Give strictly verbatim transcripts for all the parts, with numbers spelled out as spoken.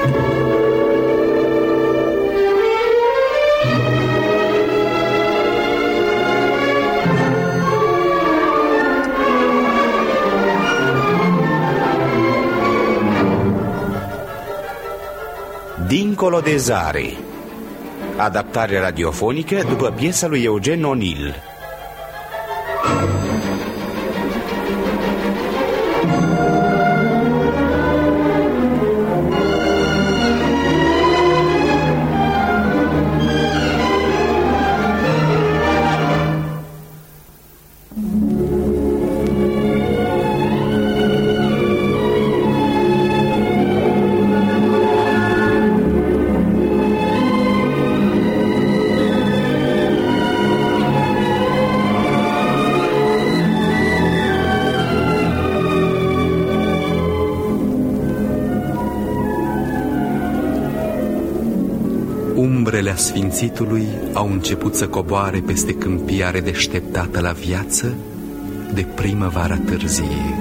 Dincolo de zare. Adaptare radiofonică după piesa lui Eugen O'Neill. Umbrele Sfințitului au început să coboare peste câmpia redeșteptată la viață de primăvara târzie.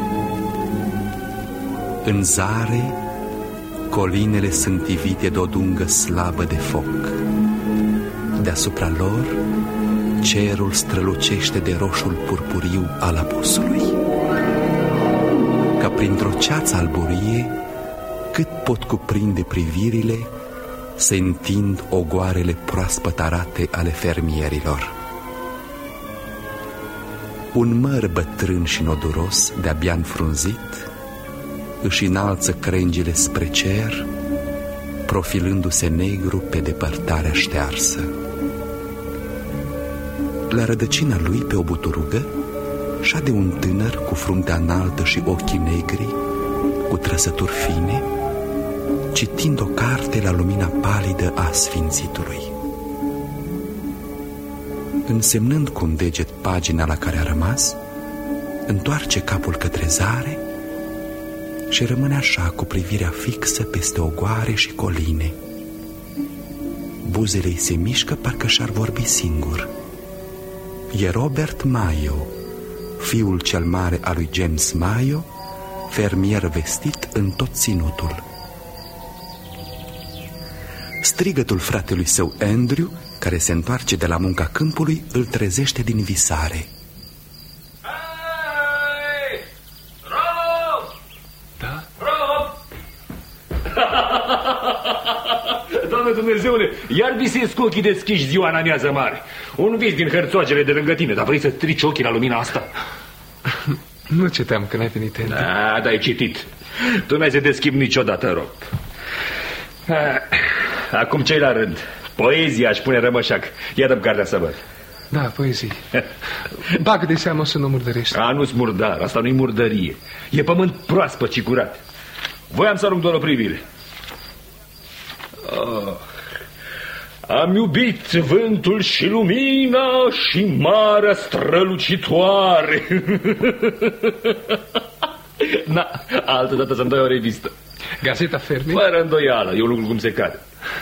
În zare, colinele sunt ivite de o dungă slabă de foc. Deasupra lor, cerul strălucește de roșul purpuriu al apusului. Ca printr-o ceață alburie, cât pot cuprinde privirile, se întind ogoarele proaspăt arate ale fermierilor. Un măr bătrân și noduros, de-abia înfrunzit, își înalță crengile spre cer, profilându-se negru pe depărtarea ștearsă. La rădăcina lui, pe o buturugă, șade un tânăr cu fruntea înaltă și ochii negri, cu trăsături fine, citind o carte la lumina palidă a Sfințitului. Însemnând cu un deget pagina la care a rămas, întoarce capul către zare și rămâne așa, cu privirea fixă peste ogoare și coline. Buzele-i se mișcă, parcă și-ar vorbi singur. E Robert Mayo, fiul cel mare al lui James Mayo, fermier vestit în tot ținutul. Strigătul fratelui său Andrew, care se întoarce de la munca câmpului, îl trezește din visare. Hei! Rob! Da? Rob! Doamne Dumnezeule, iar visezi cu ochii deschiși ziua în amiază mare. Un vis din hărțoagele de lângă tine, dar vrei să strici ochii la lumina asta? Nu citeam când ai venit, Andrew. Da, dar ai citit. Tu n-ai să te schimbi niciodată, Rob. Acum ce-i la rând? Poezia, aș pune rămășac. Ia dă-mi cartea să văd. Da, poezii. Bagă de seamă să nu murdărești. A, nu-s murdar, asta nu-i murdărie. E pământ proaspăt și curat. Voiam să arunc doar o privire. Oh. Am iubit vântul și lumina și marea strălucitoare. Na, altă dată să-mi dai o revistă. Gazeta Fermi? Fără îndoială, e un lucru cum se cade.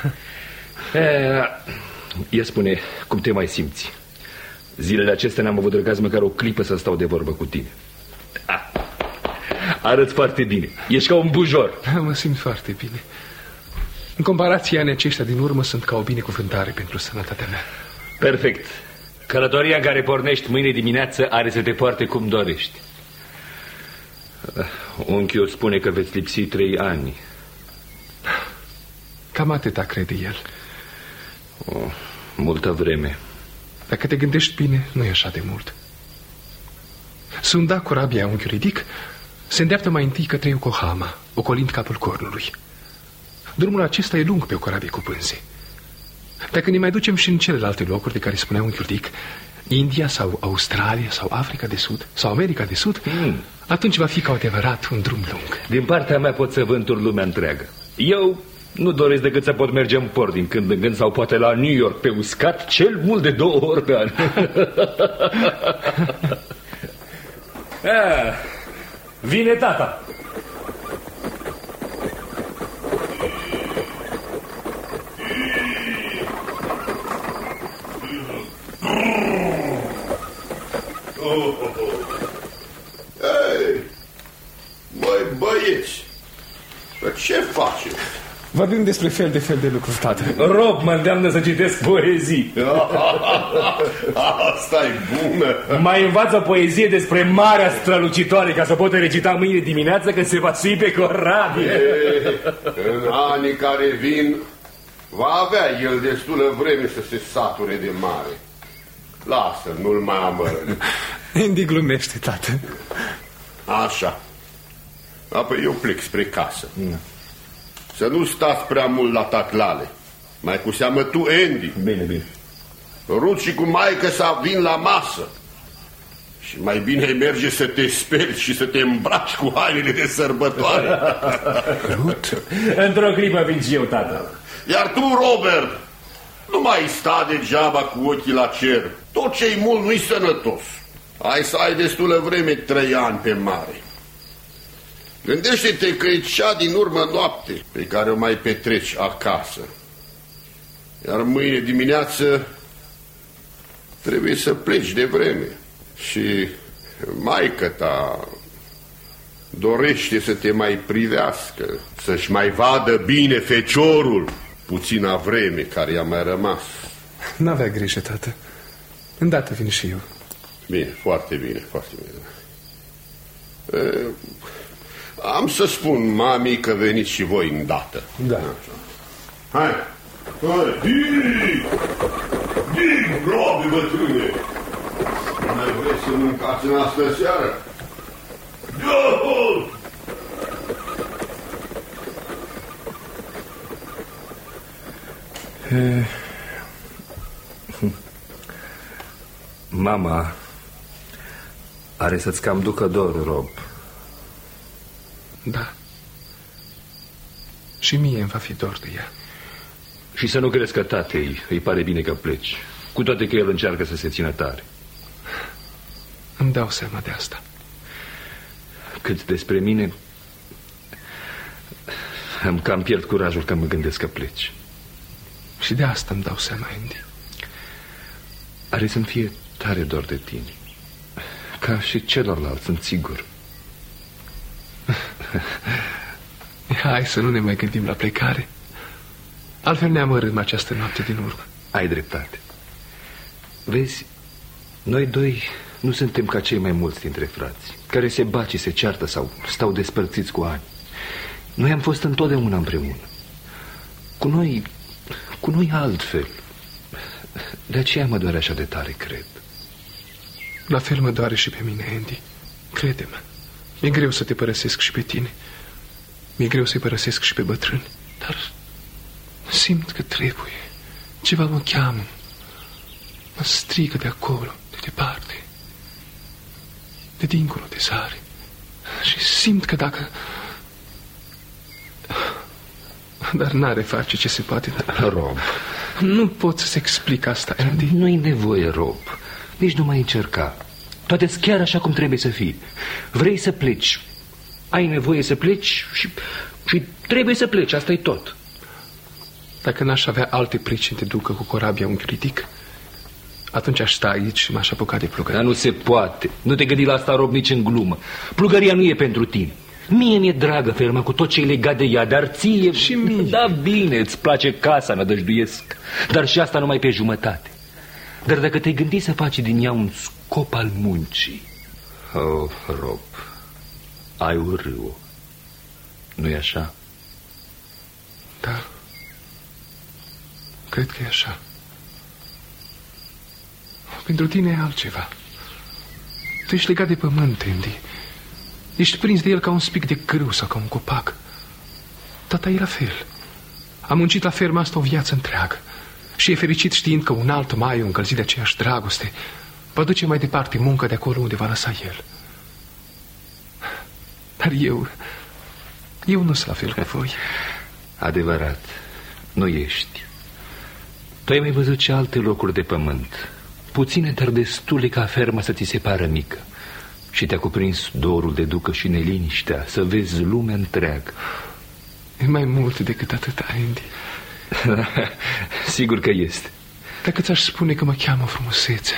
Ia spune, cum te mai simți? Zilele acestea n-am avut răgaz măcar o clipă să stau de vorbă cu tine. Ah, arăți foarte bine, ești ca un bujor. Mă simt foarte bine. În comparație, anii aceștia din urmă sunt ca o binecuvântare pentru sănătatea mea. Perfect. Călătoria în care pornești mâine dimineață are să te poarte cum dorești. Unchiul spune că veți lipsi trei ani. Cam atâta crede el. O, multă vreme. Dacă te gândești bine, nu e așa de mult. Sunda corabia unchiului Dick se îndreaptă mai întâi către Yokohama, ocolind capul Cornului. Drumul acesta e lung pe o corabie cu pânze. Dacă ne mai ducem și în celelalte locuri de care spunea unchiul Dick, India sau Australia sau Africa de Sud sau America de Sud, mm. atunci va fi ca adevărat un drum lung. Din partea mea pot să vânturi lumea întreagă. Eu nu doresc decât să pot merge în port din când în când sau poate la New York pe uscat, cel mult de două ori pe an. Ah, vine tata. Hei, măi băieți, ce faceți? Vorbim despre fel de fel de lucruri, tată. Rob mă îndeamnă să citesc poezii. Asta-i bună. Mai învață o poezie despre marea strălucitoare, ca să pot recita mâine dimineață când se va sui pe corabie. În anii care vin va avea el destulă vreme să se sature de mare. Lasă, nu-l mai amără. Andy glumește, tată. Așa. Apoi eu plec spre casă. Să nu stați prea mult la taclale. Mai cu seamă tu, Andy. Bine, bine. Ruth și cu maică să vin la masă. Și mai bine merge să te speli și să te îmbraci cu hainele de sărbătoare. Ruth? Într-o clipă vin și eu, tată. Iar tu, Robert, nu mai sta degeaba cu ochii la cer. Tot ce-i mult nu-i sănătos. Ai să ai destulă vreme trei ani pe mare. Gândește-te că e cea din urmă noapte pe care o mai petreci acasă. Iar mâine dimineață trebuie să pleci de vreme. Și maică-ta dorește să te mai privească, să-și mai vadă bine feciorul puțina vreme care i-a mai rămas. N-avea grijă, tată. Îndată vin și eu. Bine, foarte bine, foarte bine. E, am să spun mamii că veniți și voi îndată. Da. Așa. Hai, hai, din, din, robe bătrâne. Mai vreți să mâncați în astă seară? Ia-o! E... Mama are să-ți cam ducă dor, Rob. Da. Și mie îmi va fi dor de ea. Și să nu crezi că tatei îi pare bine că pleci, cu toate că el încearcă să se țină tare. Îmi dau seama de asta. Cât despre mine, îmi cam pierd curajul când mă gândesc că pleci. Și de asta îmi dau seama, Andy. Are să-mi fie tare dor de tine, ca și celorlalți, sunt sigur. Hai să nu ne mai gândim la plecare. Altfel ne amărâm această noapte din urmă. Ai dreptate. Vezi, noi doi nu suntem ca cei mai mulți dintre frați, care se bat și se ceartă sau stau despărțiți cu ani. Noi am fost întotdeauna împreună. Cu noi, cu noi altfel. De aceea mă doare așa de tare, cred. La fel mă doare și pe mine, Andy. Crede-mă. Mi-e greu să te părăsesc și pe tine. Mi-e greu să-i părăsesc și pe bătrâni. Dar simt că trebuie. Ceva mă cheamă. Mă strigă de acolo, de departe, de dincolo de sare. Și simt că dacă... Dar n-are face ce se poate. Dar... Rob, nu pot să-ți explic asta, Andy. Nu-i nevoie, Rob. Nici nu mai încerca. Toate-s chiar așa cum trebuie să fii. Vrei să pleci, ai nevoie să pleci și, și trebuie să pleci, asta e tot. Dacă n-aș avea alte pricini te ducă cu corabia un critic, atunci aș sta aici și m-aș apuca de plugărie. Dar nu se poate. Nu te gândi la asta, Rob, nici în glumă. Plugăria nu e pentru tine. Mie mi-e dragă fermă cu tot ce e legat de ea, dar ție... Și mie. Da, bine, îți place casa, nădăjduiesc. Dar și asta numai pe jumătate. Dar dacă te-ai gândi să faci din ea un scop al muncii... Oh, Rob, ai o râo. Nu-i așa? Da. Cred că e așa. Pentru tine e altceva. Tu ești legat de pământ, Andy. Ești prins de el ca un spic de grâu sau ca un copac. Tata e la fel. A muncit la ferma asta o viață întreagă. Și e fericit știind că un alt maiu încălzit de aceeași dragoste va duce mai departe munca de acolo unde va lăsa el. Dar eu... Eu nu sunt la fel cu voi. Adevărat, nu ești. Tu ai mai văzut și alte locuri de pământ, puține, dar destule ca ferma să ți se pară mică. Și te-a cuprins dorul de ducă și neliniștea, să vezi lumea întreagă. E mai mult decât atât, Andy. Sigur că este. Dacă ți-aș spune că mă cheamă frumusețea,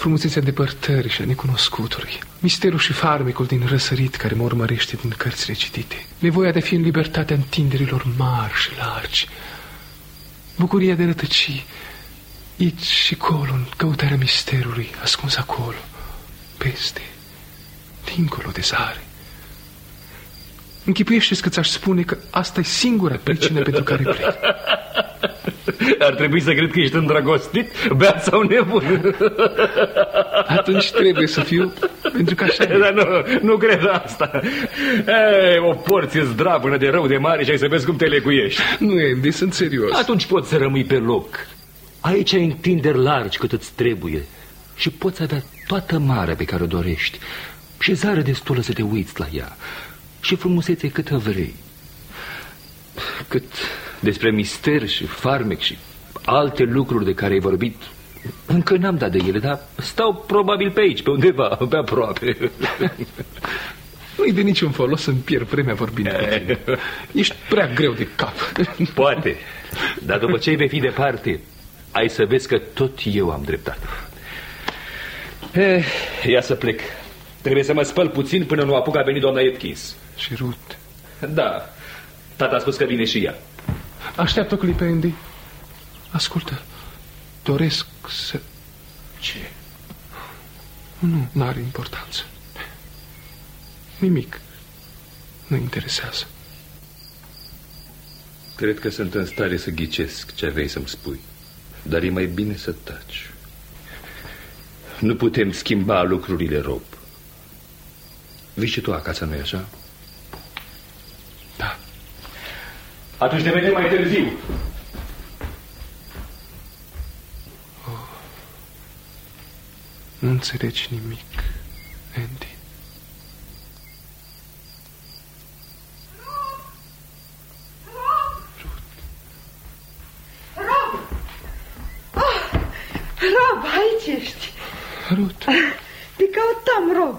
frumusețea depărtării și a necunoscutului, misterul și farmecul din răsărit care mă urmărește din cărțile citite, nevoia de a fi în libertatea întinderilor mari și largi, bucuria de rătăci aici și colo, în căutarea misterului ascuns acolo, peste, dincolo de zare. Închipuiește-ți că ți-aș spune că asta e singura pricină pentru care plec. Ar trebui să cred că ești îndrăgostit, beat sau nebun. Atunci trebuie să fiu, pentru că așa e. Dar nu, nu cred asta. Ei, o porție zdravână de rău de mare și ai să vezi cum te lecuiești. Nu, Andy, sunt serios. Atunci poți să rămâi pe loc. Aici ai întinderi largi cât îți trebuie și poți avea toată marea pe care o dorești și zare destulă să te uiți la ea și frumusețe câtă vrei. Cât despre mister și farmec și alte lucruri de care ai vorbit, încă n-am dat de ele, dar stau probabil pe aici, pe undeva, pe aproape. Nu-i de niciun folos să-mi pierd vremea vorbind cu tine. Ești prea greu de cap. Poate, dar după ce vei fi departe, ai să vezi că tot eu am dreptate. Eh, ia să plec. Trebuie să mă spăl puțin până nu apuc a venit doamna Atkins. Și Ruth? Da, tata a spus că vine și ea. Așteaptă o clipă, Andy. Ascultă, doresc să... Ce? Nu, n-are importanță. Nimic nu interesează. Cred că sunt în stare să ghicesc ce vrei să-mi spui, dar e mai bine să taci. Nu putem schimba lucrurile, Rob. Vii și tu acasă, nu-i așa? Da. Atunci ne vedem mai târziu. Oh. Nu înțelegi nimic, Andy. Rob! Oh, Rob, aici ești. Ruth. Te căutam, Rob.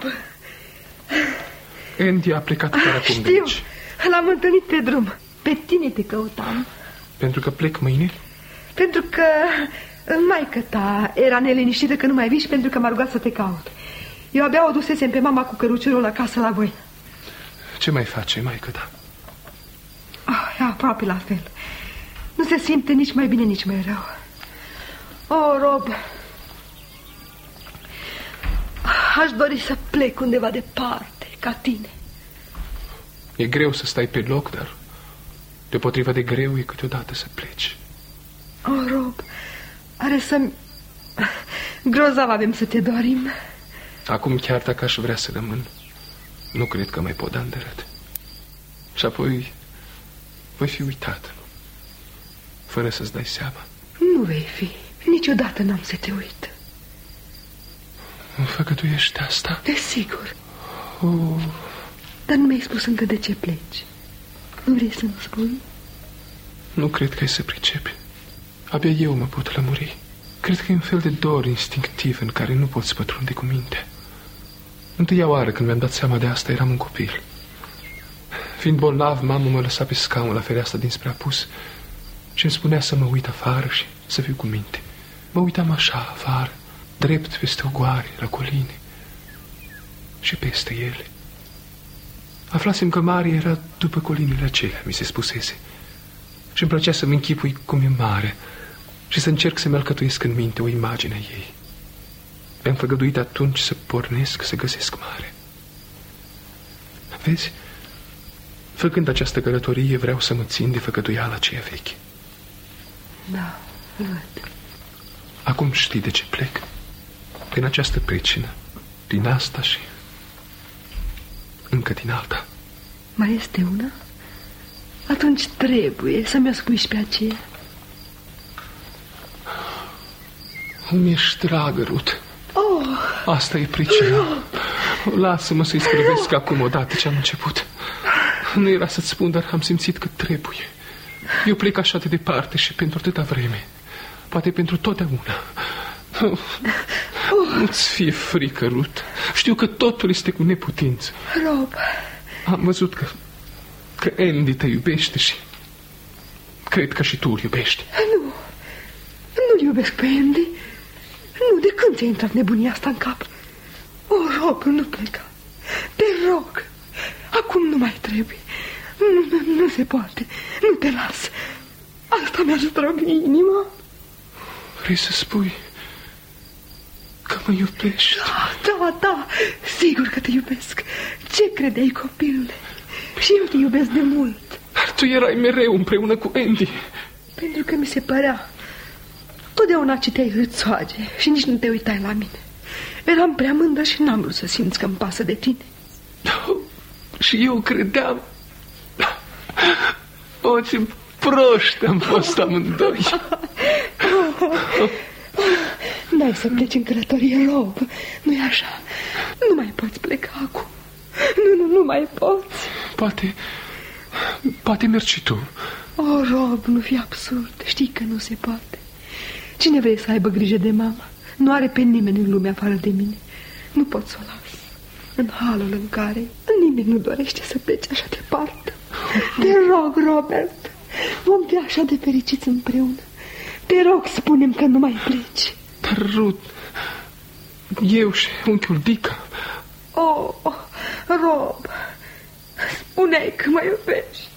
Andy a plecat chiar acum. Știu, de aici. l-am întâlnit pe drum. Pe tine te căutam. Pentru că plec mâine? Pentru că maică ta era neliniștită că nu mai vii și pentru că m-a rugat să te caut. Eu abia o dusesem pe mama cu căruciorul acasă la voi. Ce mai face maică ta? Oh, e aproape la fel. Nu se simte nici mai bine, nici mai rău. Oh, Rob, aș dori să plec undeva departe, ca tine. E greu să stai pe loc, dar deopotrivă de greu e câteodată să pleci. Oh, Rob, are să-mi... Grozav avem să te dorim. Acum, chiar dacă aș vrea să rămân, nu cred că mai pot da îndărât. Și apoi voi fi uitat, fără să-ți dai seama. Nu vei fi. Niciodată n-am să te uit. Îmi făgăduiești asta? Desigur. Oh. Dar nu mi-ai spus încă de ce pleci. Nu vrei să-mi spui? Nu cred că ai să pricepi. Abia eu mă pot lămuri. Cred că e un fel de dor instinctiv în care nu poți pătrunde cu mintea. Întâia oară când mi-am dat seama de asta eram un copil. Fiind bolnav, mama mă lăsa pe scaun la fereastra dinspre apus și îmi spunea să mă uit afară și să fiu cu minte. Mă uitam așa afară, drept peste ogoare, la coline și peste ele. Aflasem că mare era după colinile acelea, mi se spusese. Și îmi plăcea să-mi închipui cum e mare și să încerc să-mi alcătuiesc în minte o imagine a ei. Mi-am făgăduit atunci să pornesc, să găsesc mare. Vezi, făcând această călătorie, vreau să mă țin de făgăduiala aceea veche. Da, văd. Acum știi de ce plec? Din această pricină, din asta și încă din alta. Mai este una? Atunci trebuie să mi-o spui și pe aceea. Îmi ești dragă, Ruth. Oh. Asta e pricina. Oh. Lasă-mă să-i scrivesc oh. acum odată ce am început. Nu era să-ți spun, dar am simțit că trebuie. Eu plec așa de departe și pentru atâta vreme. Poate pentru totdeauna. Oh. Nu-ți fie frică, Ruth. Știu că totul este cu neputință. Rob. Am văzut că, că Andy te iubește și cred că și tu îl iubești. Nu, nu-l iubesc pe Andy. Nu, de când ți-a intrat nebunia asta în cap? O, Rob, nu pleca. Te rog, acum nu mai trebuie. Nu, nu, nu se poate. Nu te las. Asta mi-a zdrobit inima. Vrei să spui că mă iubești? Da, da, da, sigur că te iubesc. Ce credeai, copilule? Și eu te iubesc de mult. Dar tu erai mereu împreună cu Andy. Pentru că mi se părea. Totdeauna citeai hârțoage și nici nu te uitai la mine. Eram prea mândră și n-am vrut să simți că-mi pasă de tine. No, și eu credeam. O, ce proști am fost amândoi. N-ai să pleci în călătorie, Rob. Nu-i așa? Nu mai poți pleca acum. Nu, nu, nu mai poți. Poate, poate mergi și tu. O, Rob, nu fi absurd. Știi că nu se poate. Cine vrei să aibă grijă de mama? Nu are pe nimeni în lume afară de mine. Nu pot să o las. În halul în care nimeni nu dorește să plece așa departe. Te rog, Robert, vom fi așa de fericiți împreună. Te rog, spune-mi că nu mai pleci. Dar, Ruth, eu și unchiul Dica... Oh, oh, Rob, spune-i că mă iubești.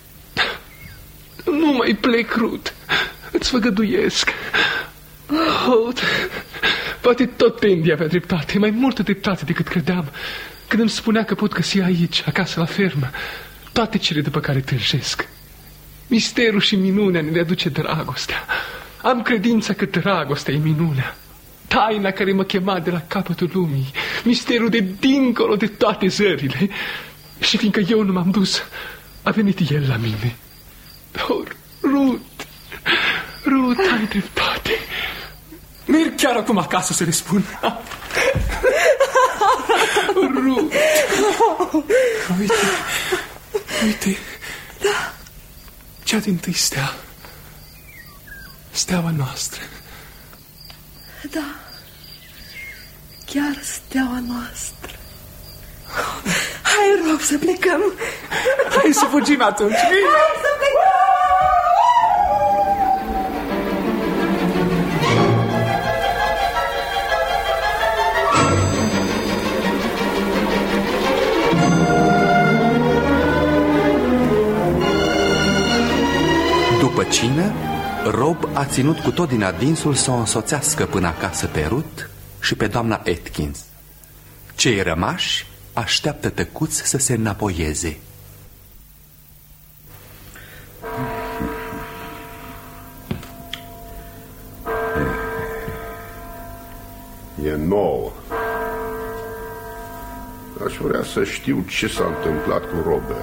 Nu mai plec, Ruth. Îți făgăduiesc. Oh, poate tot Andy avea dreptate, mai multă dreptate decât credeam, când îmi spunea că pot găsi aici, acasă la fermă, toate cele după care tânjesc. Misterul și minunea ne le aduce dragostea. Am credința că dragostea e minunea, taina care mă chema de la capătul lumii, misterul de dincolo de toate zările. Și fiindcă eu nu m-am dus, a venit el la mine. Oh, Ruth, Ruth, ai dreptate. Merg chiar acum acasă să le spun. Ruth, uite, uite, da. Cea dintâi stea, steaua noastră. Da, chiar steaua noastră. Hai, Rob, să plecăm. Hai să fugim atunci. Hai să plecăm. După cină, Rob a ținut cu tot din adinsul să o însoțească până acasă pe Ruth și pe doamna Atkins. Cei rămași așteaptă tăcuți să se înapoieze. E nouă. Aș vrea să știu ce s-a întâmplat cu Robert.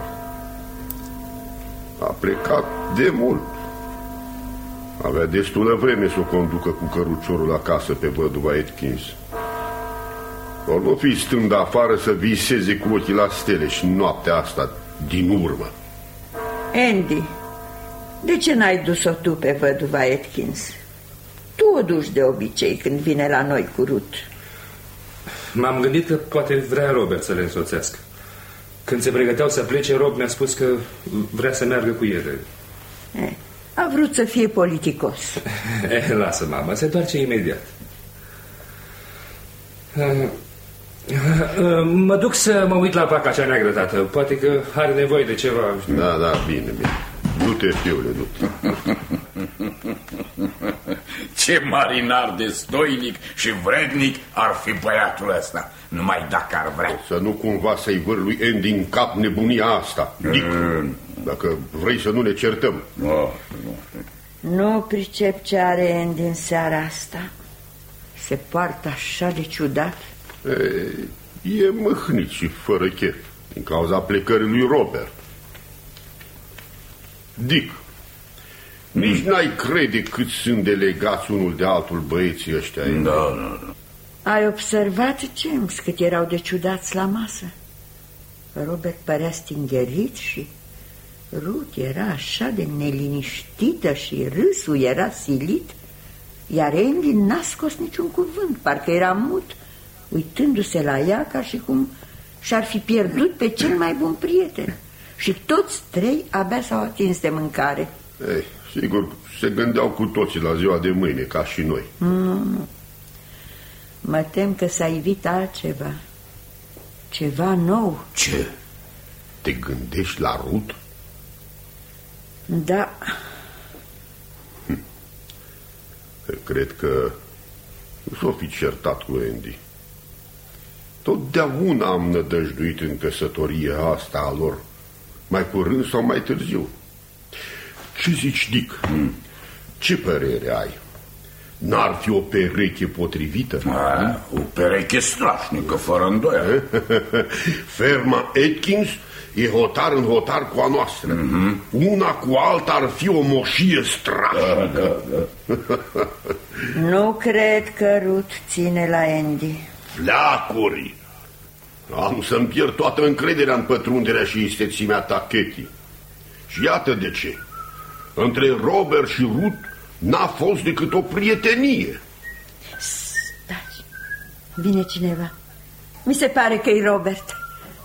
A plecat de mult. Avea destulă vreme să o conducă cu căruciorul acasă pe văduva Atkins. Or nu fi stând afară să viseze cu ochii la stele și noaptea asta din urmă. Andy, de ce n-ai dus-o tu pe văduva Atkins? Tu o duci de obicei când vine la noi cu Ruth. M-am gândit că poate vrea Robert să le însoțească. Când se pregăteau să plece, Rob mi-a spus că vrea să meargă cu ele. Eh, a vrut să fie politicos. Eh, lasă, mama, se întoarce imediat. Mă duc să mă uit la vaca cea neagră, tată. Poate că are nevoie de ceva. Da, da, bine, bine. Du-te, fiule, du-te. Ce marinar de stoinic și vrednic ar fi băiatul ăsta, numai dacă ar vrea. Să nu cumva să-i vârlui Andy în cap nebunia asta, Dick. Mm. Dacă vrei să nu ne certăm. Oh. Nu pricep ce are Andy în seara asta. Se poartă așa de ciudat. E, e mâhnit și fără chef din cauza plecării lui Robert. Dick, mm. nici n-ai crede cât sunt de legați unul de altul băieții ăștia. Da, da, da. Ai observat, James, cât erau de ciudați la masă? Robert părea stingerit și Ruth era așa de neliniștită și râsul era silit, iar Andy n-a scos niciun cuvânt, parcă era mut, uitându-se la ea ca și cum și-ar fi pierdut pe cel mai bun prieten. Și toți trei abia s-au atins de mâncare. Ei, sigur, se gândeau cu toții la ziua de mâine, ca și noi. Mm. Mă tem că s-a ivit altceva. Ceva nou. Ce? Te gândești la Rut? Da. Hm. Cred că nu s-o fi certat cu Andy. Totdeauna am nădăjduit în căsătorie asta a lor, mai curând sau mai târziu. Ce zici, Dick? Hmm. Ce părere ai? N-ar fi o pereche potrivită? A, o pereche strașnică, fără îndoială. Ferma Atkins e hotar în hotar cu a noastră. Mm-hmm. Una cu alta ar fi o moșie strașnică. Da, da, da. Nu cred că Ruth ține la Andy. Fleacuri! Am să-mi pierd toată încrederea în pătrunderea și istețimea ta, Katie. Și iată de ce. Între Robert și Ruth n-a fost decât o prietenie. Stai, vine cineva. Mi se pare că e Robert.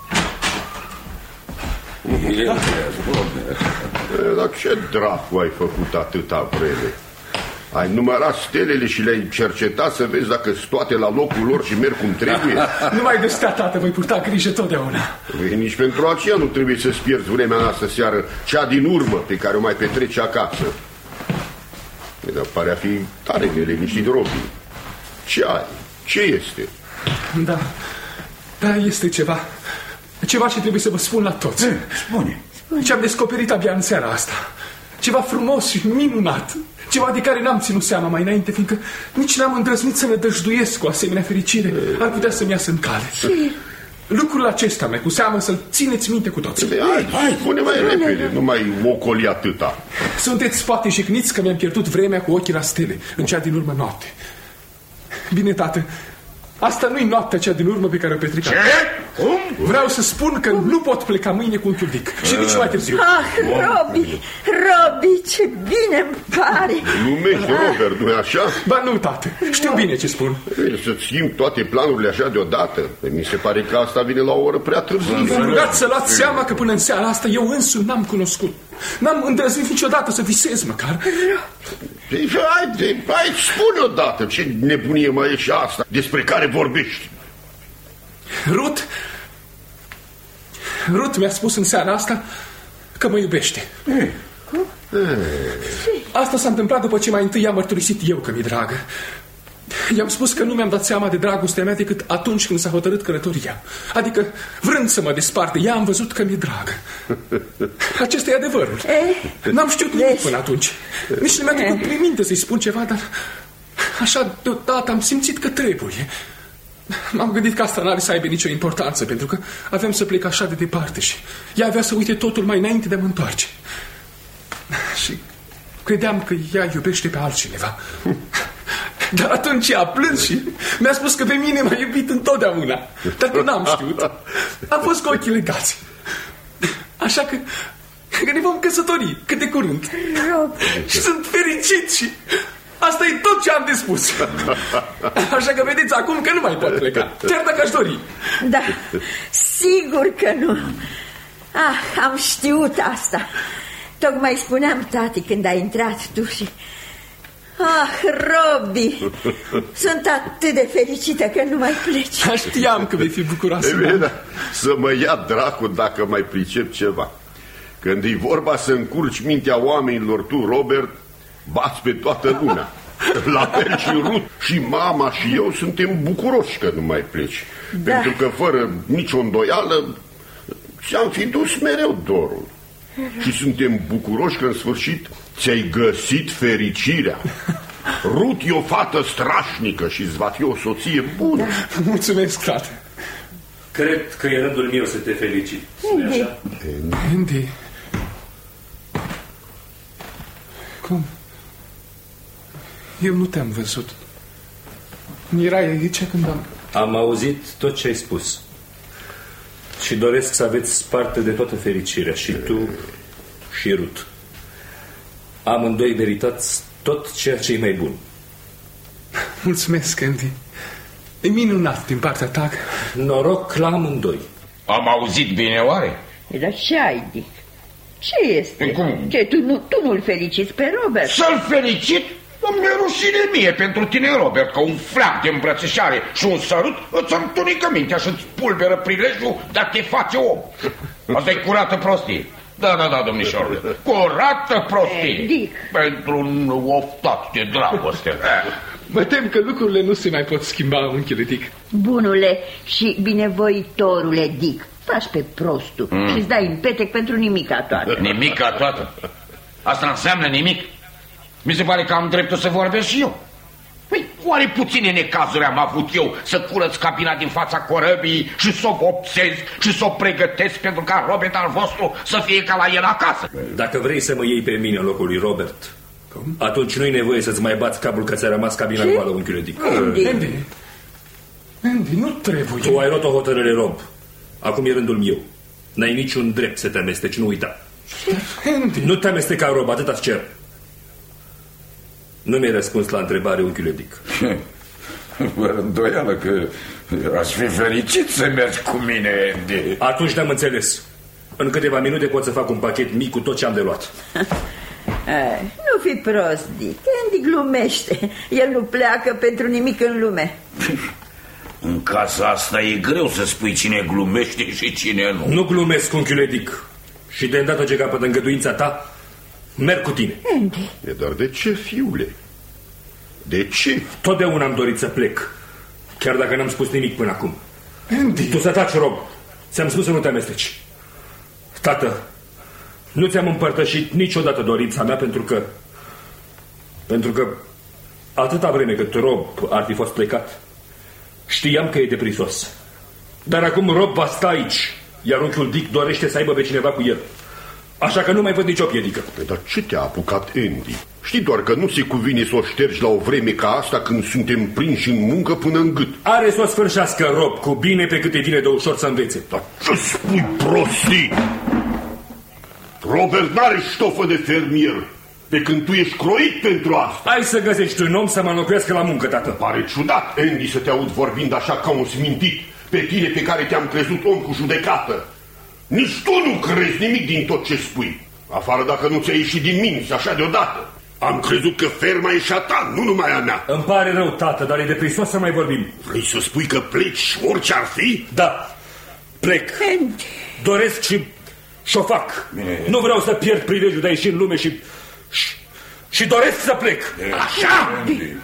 Dar ce dracu ai făcut atâta vreme? Ai numărat stelele și le-ai cercetat să vezi dacă sunt toate la locul lor și merg cum trebuie? Nu mai destea, tată, voi purta grijă totdeauna. Păi, nici pentru aceea nu trebuie să-ți pierzi vremea în astă seară, cea din urmă pe care o mai petreci acasă. Dar pare a fi tare neliniștit, Robin. Ce ai? Ce este? Da, da, este ceva. Ceva ce trebuie să vă spun la toți. E, spune. Ce am descoperit abia în seara asta. Ceva frumos și minunat. Ceva de care n-am ținut seama mai înainte, fiindcă nici n-am îndrăznit să nădăjduiesc cu asemenea fericire. Ar putea să-mi iasă în cale. Ce? Lucrul acesta, mai cu seamă, să-l țineți minte cu toți. Hai, hai, spune mai repede, nu mai ocoli atâta. Sunteți poate jigniți că mi-am pierdut vremea cu ochii la stele în cea din urmă noapte. Bine, tată, asta nu-i noaptea cea din urmă pe care o petrec. Ce? Cum? Vreau să spun că nu pot pleca mâine cu unchiul Dick și nici mai târziu. Ah, Robbie, Robbie, ce bine îmi pare. Numește Robert, nu-i așa? Ba nu, tată, știu bine ce spun. Să-ți schimbi toate planurile așa deodată. Mi se pare că asta vine la o oră prea târziu. Vă rugați să luați seama că până în seara asta eu însumi n-am cunoscut. N-am îndrăznit niciodată să visez măcar. Deci, hai, hai, spune odată ce nebunie mai e și asta despre care vorbești. Ruth Ruth mi-a spus în seara asta că mă iubește. Ei. Asta s-a întâmplat după ce mai întâi i-am mărturisit eu că mi-e dragă. I-am spus că nu mi-am dat seama de dragostea mea decât atunci când s-a hotărât călătoria. Adică, vrând să mă despart de ea, am văzut că mi-e dragă. Acesta e adevărul. N-am știut nimic până atunci. Nici nu mi-a trecut prin minte să-i spun ceva, dar așa deodată am simțit că trebuie. M-am gândit că asta n-are să aibă nicio importanță, pentru că aveam să plec așa de departe și ea avea să uite totul mai înainte de a mă întoarce. Și credeam că ea iubește pe altcineva. Dar atunci ea a plâns și mi-a spus că pe mine m-a iubit întotdeauna. Dar că n-am știut. Am fost cu ochii legați. Așa că, că ne vom căsători cât de curând. Și sunt fericit și asta e tot ce am de spus. Așa că vedeți acum că nu mai pot pleca, chiar dacă aș dori. Da, sigur că nu. Ah, am știut asta. Tocmai spuneam, tati, când ai intrat tu și... Ah, Robbie, sunt atât de fericită că nu mai pleci. Știam că vei fi bucuroasă. Bine, să mă ia dracu dacă mai pricep ceva. Când e vorba să încurci mintea oamenilor, tu, Robert, bați pe toată lumea. La fel și Ruth și mama și eu suntem bucuroși că nu mai pleci. Da. Pentru că fără nicio îndoială ți-am fi dus mereu dorul. Și suntem bucuroși că în sfârșit ți-ai găsit fericirea. Ruth e o fată strașnică și îți va fi o soție bună. Da. Mulțumesc, tată. Cred că e rândul meu să te felicit. Andy. Andy. Cum? Eu nu te-am văzut. Erai aici când am... Am auzit tot ce ai spus. Și doresc să aveți parte de toată fericirea. Și tu și Ruth. Amândoi meritați tot ceea ce e mai bun. Mulțumesc, Andy. E minunat din partea ta. Noroc la amândoi. Am auzit bine, oare? Dar ce ai, Dick? Ce este? Cum? Ce, tu, nu, tu nu-l feliciți pe Robert? Să-l felicit? Nu-mi e rușine mie pentru tine, Robert, că un fleac de îmbrățișare și un sărut îți întunică mintea și îți pulberă prilejul de a te face om. Asta e curată prostie. Da, da, da, domnișoarele, curată prostie. Dick. Pentru un oftat de dragoste. Mă tem că lucrurile nu se mai pot schimba, unchiule Dick. Bunule și binevoitorule Dick, faci pe prostul mm. și îți dai în petec pentru nimica toată. Nimica toată? Asta înseamnă nimic? Mi se pare că am dreptul să vorbesc și eu. Păi, oare puține necazuri am avut eu să curăț cabina din fața corăbii și să o vopsez și să o pregătesc pentru ca Robert al vostru să fie ca la el acasă? Dacă vrei să mă iei pe mine în locul lui Robert, cum? Atunci nu-i nevoie să-ți mai bați capul că ți-a rămas cabina în goală, unchiule Dick. Andy, Andy, Andy, nu trebuie. Tu ai luat o hotărâre, Rob. Acum e rândul meu. N-ai niciun drept să te amesteci, nu uita. Andy. Nu te amesteca, Rob, atâta-ți cer. Nu mi-ai răspuns la întrebare, unchiule Dick. Fără îndoială că aș fi fericit să mergi cu mine, Andy. Atunci ne-am înțeles. În câteva minute pot să fac un pachet mic cu tot ce am de luat. Ai, nu fi prost, Dick. Andy glumește. El nu pleacă pentru nimic în lume. În casa asta e greu să spui cine glumește și cine nu. Nu glumesc, unchiule Dick. Și de îndată ce capăt îngăduința ta, merg cu tine. Andy. E, dar de ce, fiule? De ce? Totdeauna am dorit să plec, chiar dacă n-am spus nimic până acum. Andy. Tu să taci, Rob. Ți-am spus să nu te amesteci. Tată, nu ți-am împărtășit niciodată dorința mea pentru că... Pentru că atâta vreme cât Rob ar fi fost plecat, știam că e deprisos. Dar acum Rob va sta aici, iar unchiul Dick dorește să aibă pe cineva cu el. Așa că nu mai văd nicio piedică. Dar ce te-a apucat, Andy? Știi doar că nu se cuvine să o ștergi la o vreme ca asta când suntem prinși în muncă până în gât. Are să o sfârșească, Rob, cu bine pe cât e vine de ușor să învețe. Dar ce spui, prostii? Robert n-are ștofă de fermier, pe când tu ești croit pentru asta. Hai să găsești un om să mă înlocuiască la muncă, tată. Pare ciudat, Andy, să te aud vorbind așa ca un smintit pe tine pe care te-am crezut om cu judecată. Nici tu nu crezi nimic din tot ce spui, afară dacă nu ți-a ieșit din minți așa deodată. Am crezut că ferma e și a ta, nu numai a mea. Îmi pare rău, tată, dar e deprisos să mai vorbim. Vrei să spui că pleci orice ar fi? Da, plec. Andy. Doresc și și-o fac. Bine. Nu vreau să pierd prilejul de a ieși în lume și, și, și doresc să plec. Așa?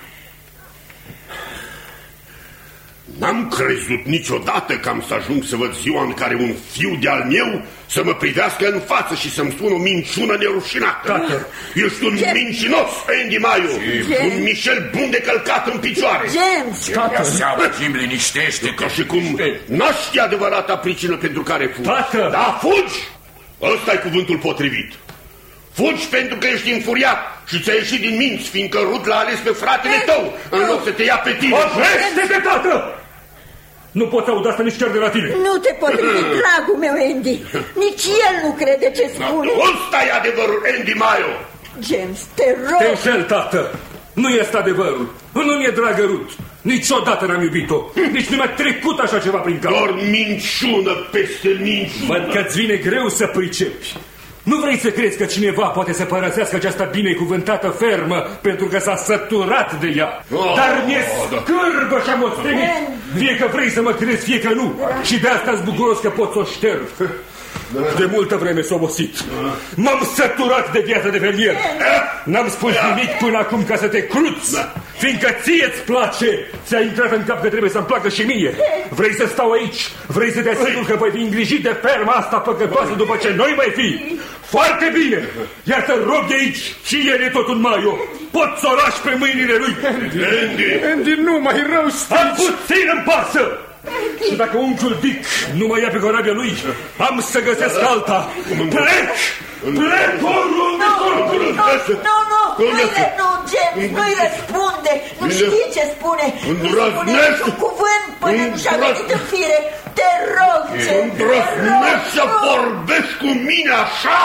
N-am crezut niciodată că am să ajung să văd ziua în care un fiu de-al meu să mă privească în față și să-mi spună o minciună nerușinată. Tată. Ești un James. mincinos, Andy Maio. James. Un Michel bun de călcat în picioare. James! Tată. Seama, Jim, liniștește. Ca și cum n-aș ști adevărata pricină pentru care fugi. Tată. Da, fugi! Ăsta e cuvântul potrivit. Fugi pentru că ești înfuriat și ți-a ieșit din minți, fiindcă Ruth l-a ales pe fratele tău, în loc să te ia pe tine. Oprește-te, tată! Nu pot aude asta nici chiar de la tine. Nu te potrivi, dragul meu, Andy. Nici el nu crede ce spune. Ăsta e adevărul, Andy Maio. James, te rog. Te înșel, tată. Nu este adevărul. Nu mi-e dragă Ruth. Niciodată n-am iubit-o. Nici nu mi-a trecut așa ceva prin cap. Doar minciună peste minciună. Văd că-ți vine greu să pricepi. Nu vrei să crezi că cineva poate să părăsească această binecuvântată fermă pentru că s-a săturat de ea. Oh, Dar mi-e scârbă și-am ostenit. Fie că vrei să mă crezi, fie că nu. Și de asta-s bucuros că pot să o șterg. De multă vreme s-a obosit. M-am săturat de viața de fermier. N-am spus nimic până acum ca să te cruți. Fiindcă ție-ți place. Ți-a intrat în cap că trebuie să-mi placă și mie. Vrei să stau aici? Vrei să te asigur că voi fi îngrijit de ferma asta păcătoasă după ce noi mai fi? Foarte bine. Iar te rog de aici. Și el e tot un Maio. Poți să o lași pe mâinile lui. Andy, Andy, nu mai rău strici. Am puțin în pasă. Și dacă unchiul Dick nu mă ia pe corabia lui, am să găsesc alta. Plec! Plec oriunde! Nu, nu, nu, nu, James, nu-i răspunde. Nu știi ce spune. Nu spune niciun cuvânt până nu și-a venit în fire. Te rog, James. Îndrăznești să vorbești cu mine așa?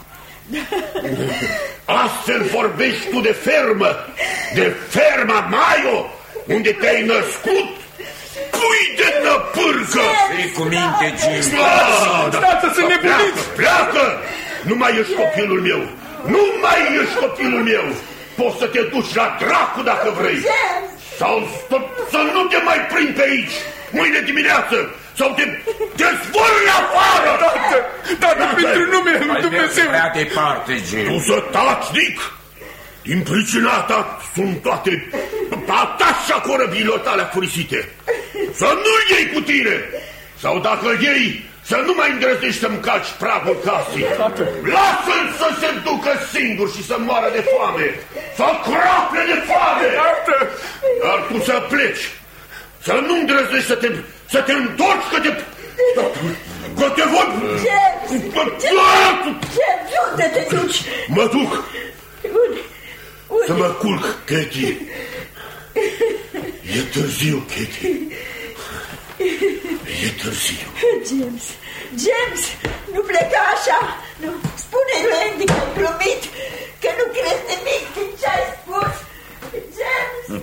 Astfel vorbești tu de fermă, de ferma Maio, unde te-ai născut? Pui de năpârcă! Fii cu minte, Jim! Stați, sunt nebunit! Pleacă! Nu mai ești copilul meu! Nu mai ești copilul meu! poți să te duci la dracu dacă vrei. Sau să, să nu te mai prind pe aici mâine dimineață. Sau te dezvălui afară. Tată, tată, pentru numele lui Dumnezeu. Mai departe, Jim. Tu să taci, Nick. Din pricina ta sunt toate atașa corăbiilor tale afurisite. Să nu-l iei cu tine. Sau dacă îl iei, să nu mai îndrăznești să-mi calci pragul casei. Lasă-l să se ducă singur și să moară de foame. Să craple de foame. Dar tu să pleci. Să nu îndrăznești să te, să te întorci, că te... Că te văd... James! James, unde te duci? Mă duc. Unde? Să mă culc, Katie. E târziu, Katie. E târziu. James, James, nu pleca așa. Nu, spune lui Andy că ai glumit, că nu crezi nimic din ce ai spus. James.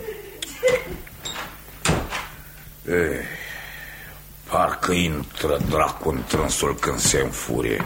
Eh, parcă intră dracu în trânsul când se înfurie.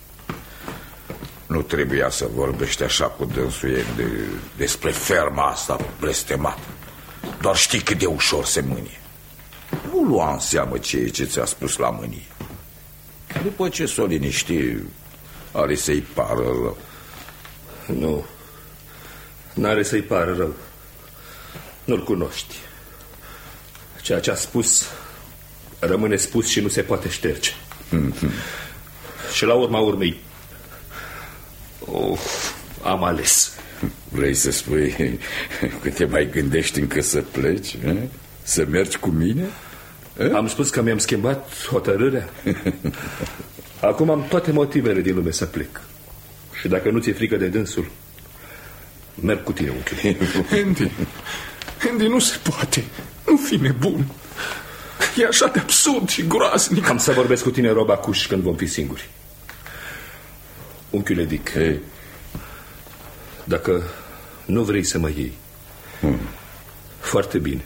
Nu trebuia să vorbești așa cu dânsul ei de, despre ferma asta blestemată. Doar știi cât de ușor se mânie. Nu lua în seamă ceea ce ți-a spus la mânie. După ce s-o liniști, are să-i pară rău. Nu, n-are să-i pară rău. Nu-l cunoști. Ceea ce a spus rămâne spus și nu se poate șterge. Mm-hmm. Și la urma urmei, oh, am ales. Vrei să spui că te mai gândești încă să pleci? Eh? Să mergi cu mine? Eh? Am spus că mi-am schimbat hotărârea. Acum am toate motivele din lume să plec. Și dacă nu ți-e frică de dânsul, merg cu tine, unchiul. Andy, Andy, nu se poate. Nu fi nebun. E așa de absurd și groaznic. Am să vorbesc cu tine, Rob, acuși, când vom fi singuri. Unchiule Dick, hey. Dacă nu vrei să mă iei, hmm. foarte bine.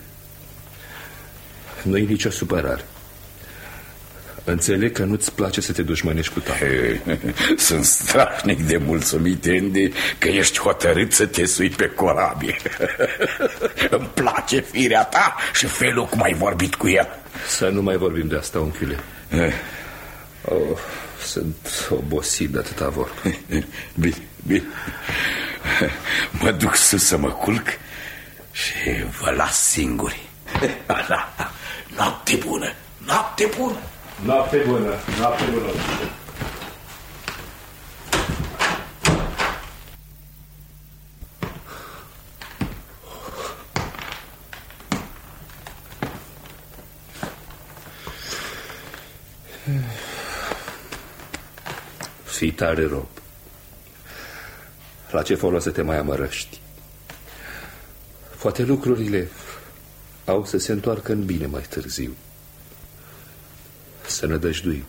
Nu-i nicio supărare. Înțeleg că nu-ți place să te dușmănești cu tare. Sunt strașnic de mulțumit, Andy, că ești hotărât să te sui pe corabie. Îmi place firea ta și felul cum ai vorbit cu el. Să nu mai vorbim de asta, unchiule. Oh, sunt obosit de atâta vorbă. Bine, bine. Mă duc sus să mă culc și vă las singuri. Noapte bună, noapte bună. Noapte bună, noapte bună. Fii tare, Rob. La ce folos să te mai amărăști? Poate lucrurile au să se întoarcă în bine mai târziu. Să nădăjduim.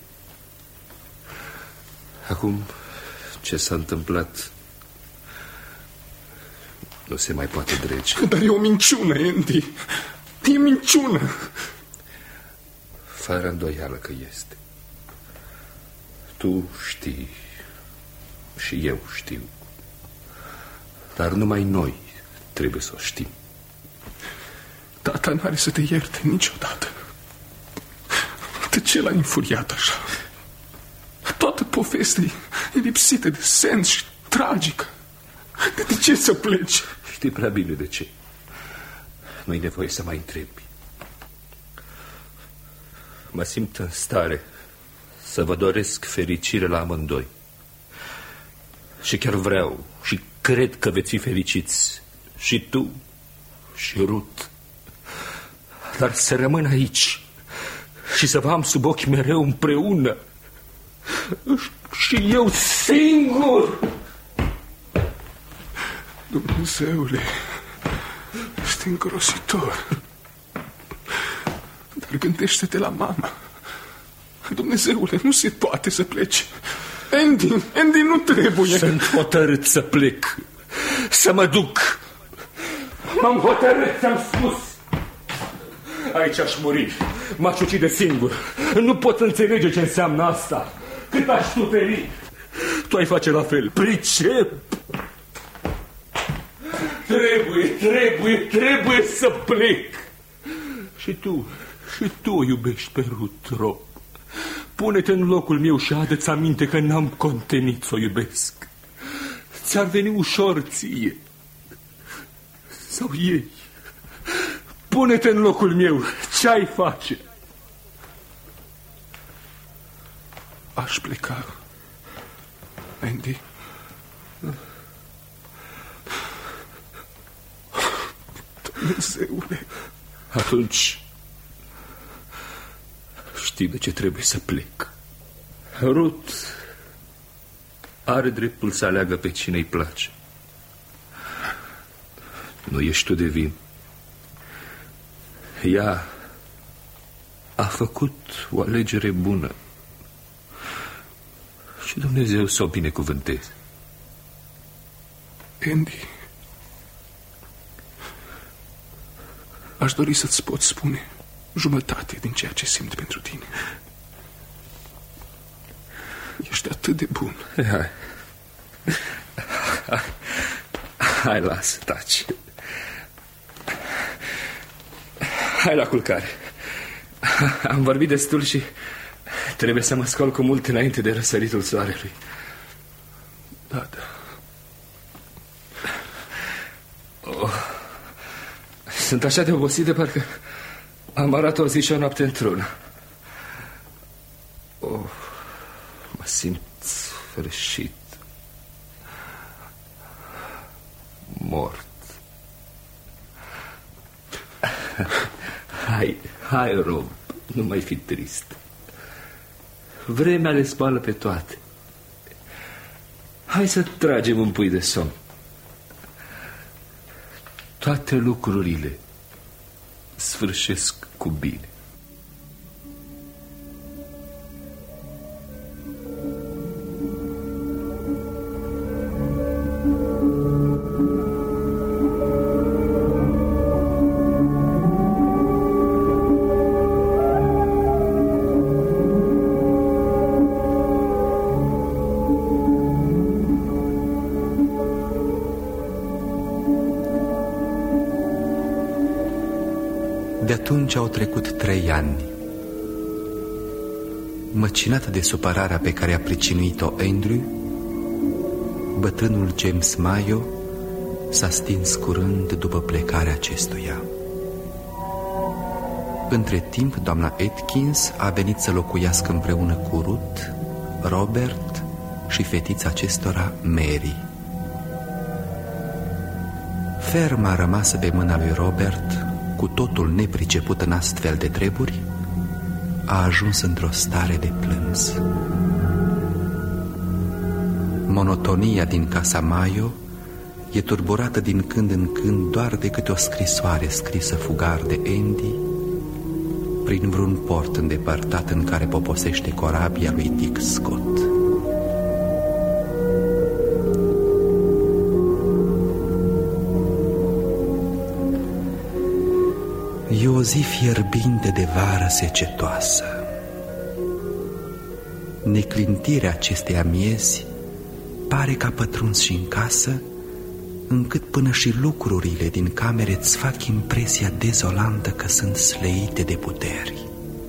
Acum, ce s-a întâmplat nu se mai poate drege. Dar e o minciună, Andy. E minciună. Fără îndoială că este. Tu știi și eu știu. Dar numai noi trebuie să o știm. Tata n-are să te ierte niciodată. De ce l-a infuriat așa? Toată povestea e lipsită de sens și tragică. De ce să pleci? Știi prea bine de ce. Nu-i nevoie să mai întrebi. Mă simt în stare să vă doresc fericire la amândoi. Și chiar vreau și cred că veți fi fericiți. Și tu și Ruth. Dar să rămân aici și să vă am sub ochi mereu împreună. Și eu singur. Dumnezeule, este îngrositor. Dar gândește-te la mama. Dumnezeule, nu se poate să pleci. Andy, Andy, nu trebuie. Sunt hotărât să plec. Să mă duc. M-am hotărât, ți-am spus. Aici aș muri. M-aș ucide singur. Nu pot înțelege ce înseamnă asta. Cât aș suferi. Tu ai face la fel. Pricep. Trebuie, trebuie, trebuie să plec. Și tu, și tu iubești pe Ruth, Rob. Pune-te în locul meu și adă-ți aminte că n-am contenit să o iubesc. Ți-ar veni ușor ție. Sau ei. Pune-te în locul meu. Ce-ai face? Aș pleca, Andy. Dumnezeule. Atunci știi de ce trebuie să plec. Ruth are dreptul să aleagă pe cine îi place. Nu ești tu de vin. Ea a făcut o alegere bună și Dumnezeu să o binecuvânteze. Andy, aș dori să-ți pot spune jumătate din ceea ce simt pentru tine. Ești atât de bun. Hai, hai, hai lasă, taci. Hai la culcare. Am vorbit destul și trebuie să mă scol cu mult înainte de răsăritul soarelui. Da, da. Oh. Sunt așa de obosit de parcă am arat o zi și o noapte într-una. Oh. Mă simt sfârșit. Mort. Hai, hai, Rob, nu mai fi trist. Vremea le spală pe toate. Hai să tragem un pui de somn. Toate lucrurile sfârșesc cu bine. De atunci au trecut trei ani. Măcinat de supărarea pe care a pricinuit-o Andrew, bătrânul James Mayo s-a stins curând după plecarea acestuia. Între timp, doamna Atkins a venit să locuiască împreună cu Ruth, Robert și fetița acestora, Mary. Ferma rămasă pe mâna lui Robert, cu totul nepriceput în astfel de treburi, a ajuns într-o stare de plâns. Monotonia din casa Mayo e turburată din când în când doar de câte o scrisoare scrisă fugar de Andy prin vreun port îndepărtat în care poposește corabia lui Dick Scott. E o zi fierbinte de vară secetoasă. Neclintirea acestei amiezi pare că a pătruns și în casă, încât până și lucrurile din camere îți fac impresia dezolantă că sunt sleite de puteri.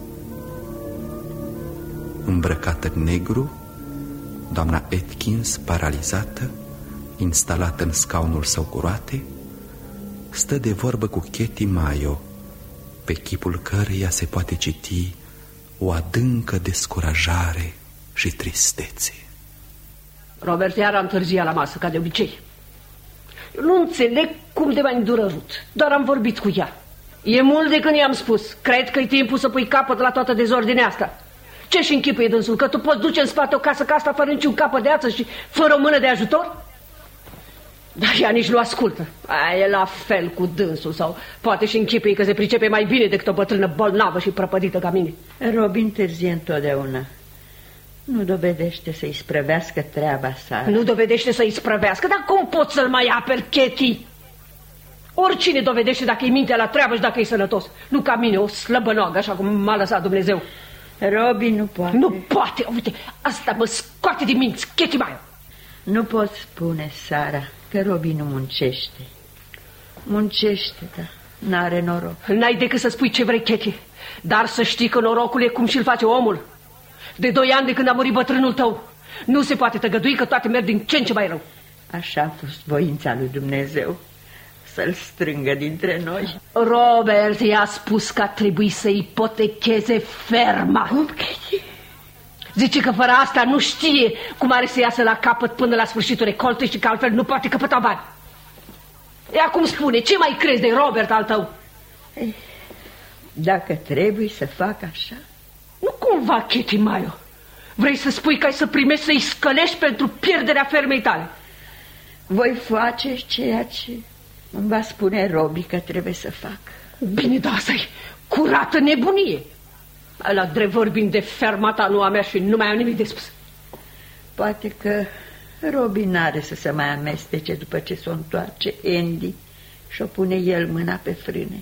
Îmbrăcată în negru, doamna Atkins, paralizată, instalată în scaunul său cu roate, stă de vorbă cu Katie Mayo, pe chipul căreia se poate citi o adâncă descurajare și tristețe. Robert iar a întârziat la masă, ca de obicei. Eu nu înțeleg cum de mai îndură Ruth. Doar am vorbit cu ea. E mult de când i-am spus. Cred că e timpul să pui capăt la toată dezordinea asta. Ce-și închipuie dânsul? Că tu poți duce în spate o casă ca asta fără niciun capăt de ață și fără o mână de ajutor? Dar ea nici nu ascultă. Aia e la fel cu dânsul. Sau poate și închipuie că se pricepe mai bine decât o bătrână bolnavă și prăpădită ca mine. Robin întârzie întotdeauna. Nu dovedește să-i sprăvească treaba sa. Nu dovedește să-i sprăvească? Dar cum poți să-l mai aperi, Katie? Oricine dovedește dacă e mintea la treabă și dacă e sănătos. Nu ca mine, o slăbănoagă, așa cum m-a lăsat Dumnezeu. Robin nu poate. Nu poate, uite, asta mă scoate din minți, Katie Mayo. Nu pot spune, Sara, că Robin nu muncește. Muncește, da. N-are noroc. N-ai decât să spui ce vrei, Katie. Dar să știi că norocul e cum și-l face omul. De doi ani de când a murit bătrânul tău, nu se poate tăgădui că toate merg din ce în ce mai rău. Așa a fost voința lui Dumnezeu, să-l strângă dintre noi. Robert i-a spus că a trebuit să ipotecheze ferma. Cum, Katie? Zice că fără asta nu știe cum are să iasă la capăt până la sfârșitul recoltei și că altfel nu poate căpăta bani. E acum spune, ce mai crezi de Robert al tău? Ei, dacă trebuie să fac așa... Nu cumva, Katie Mayo. Vrei să spui că ai să primești să-i scălești pentru pierderea fermei tale? Voi face ceea ce îmi va spune Robi că trebuie să fac. Bine, da, asta-i curată nebunie. La drept vorbind de ferma ta, nu a mea, și nu mai am nimic de spus. Poate că Robi n-are să se mai amestece după ce s-o întoarce Andy și-o pune el mâna pe frâne.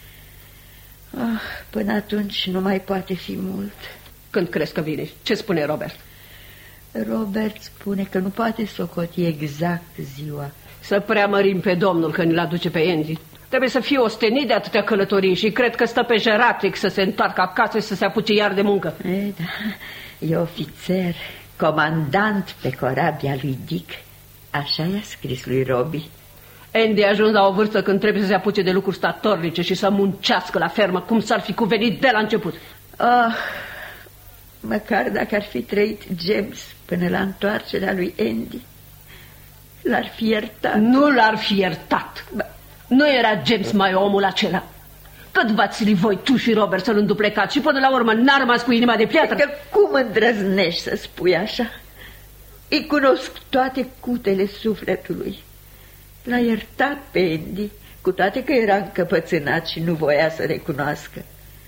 Oh, până atunci nu mai poate fi mult. Când crezi că vine? Ce spune Robert? Robert spune că nu poate socoti exact ziua. Să preamărim pe domnul că ne-l aduce pe Andy. Trebuie să fie ostenit de atâtea călătorii și cred că stă pe jeratic să se întoarcă acasă și să se apuce iar de muncă. E, da. E ofițer, comandant pe corabia lui Dick. Așa i-a scris lui Robi. Andy a ajuns la o vârstă când trebuie să se apuce de lucruri statornice și să muncească la fermă, cum s-ar fi cuvenit de la început. Oh, măcar dacă ar fi trăit James până la întoarcerea lui Andy, l-ar fi iertat. Nu l-ar fi iertat. Ba, nu era James mai omul acela. Cât v-ați silit voi, tu și Robert, să-l înduplecați și până la urmă n-a rămas cu inima de piatră? Că cum îndrăznești să spui așa? Îi cunosc toate cutele sufletului. L-a iertat pe Andy, cu toate că era încăpățânat și nu voia să recunoască.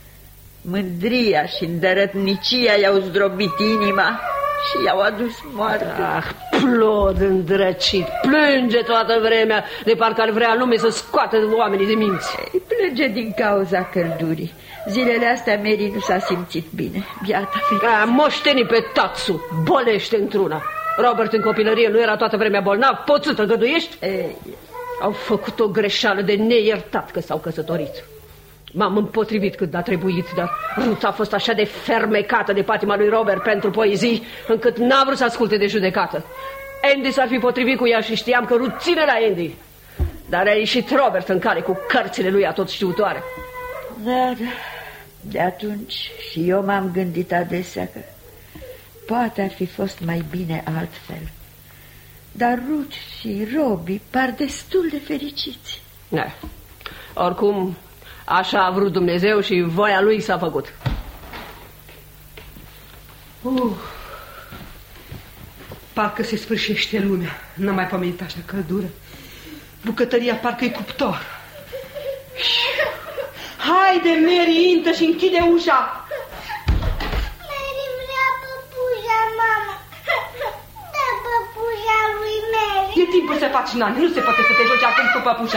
Mândria și îndărătnicia i-au zdrobit inima și i-au adus moarte. Ah, plod îndrăcit, plânge toată vremea, de parcă ar vrea lume să scoată oamenii de minți. Ei, plânge din cauza căldurii. Zilele astea Mary nu s-a simțit bine, biata fică. A moștenit pe Tatsu, bolește într-una. Robert în copilărie nu era toată vremea bolnav, poți să tăgăduiești? Ei. Au făcut o greșeală de neiertat că s-au căsătorit. M-am împotrivit cât a trebuit, dar Ruth a fost așa de fermecată de patima lui Robert pentru poezii, încât n-a vrut să asculte de judecată. Andy s-ar fi potrivit cu ea și știam că Ruth ține la Andy. Dar a ieșit Robert în care cu cărțile lui atot știutoare. Da, da. De atunci și eu m-am gândit adesea că poate ar fi fost mai bine altfel. Dar Ruth și Robi par destul de fericiți. Da. Oricum, așa a vrut Dumnezeu și voia lui s-a făcut. Uh, parcă se sfârșește lumea. N-am mai pomenit așa căldură. Bucătăria parcă-i cuptor. Haide, Mary, intră și închide ușa. Mary vrea păpușa, mama. Da, păpușa lui Mary. E timpul să faci nani, nu se poate să te joci acum cu păpușa.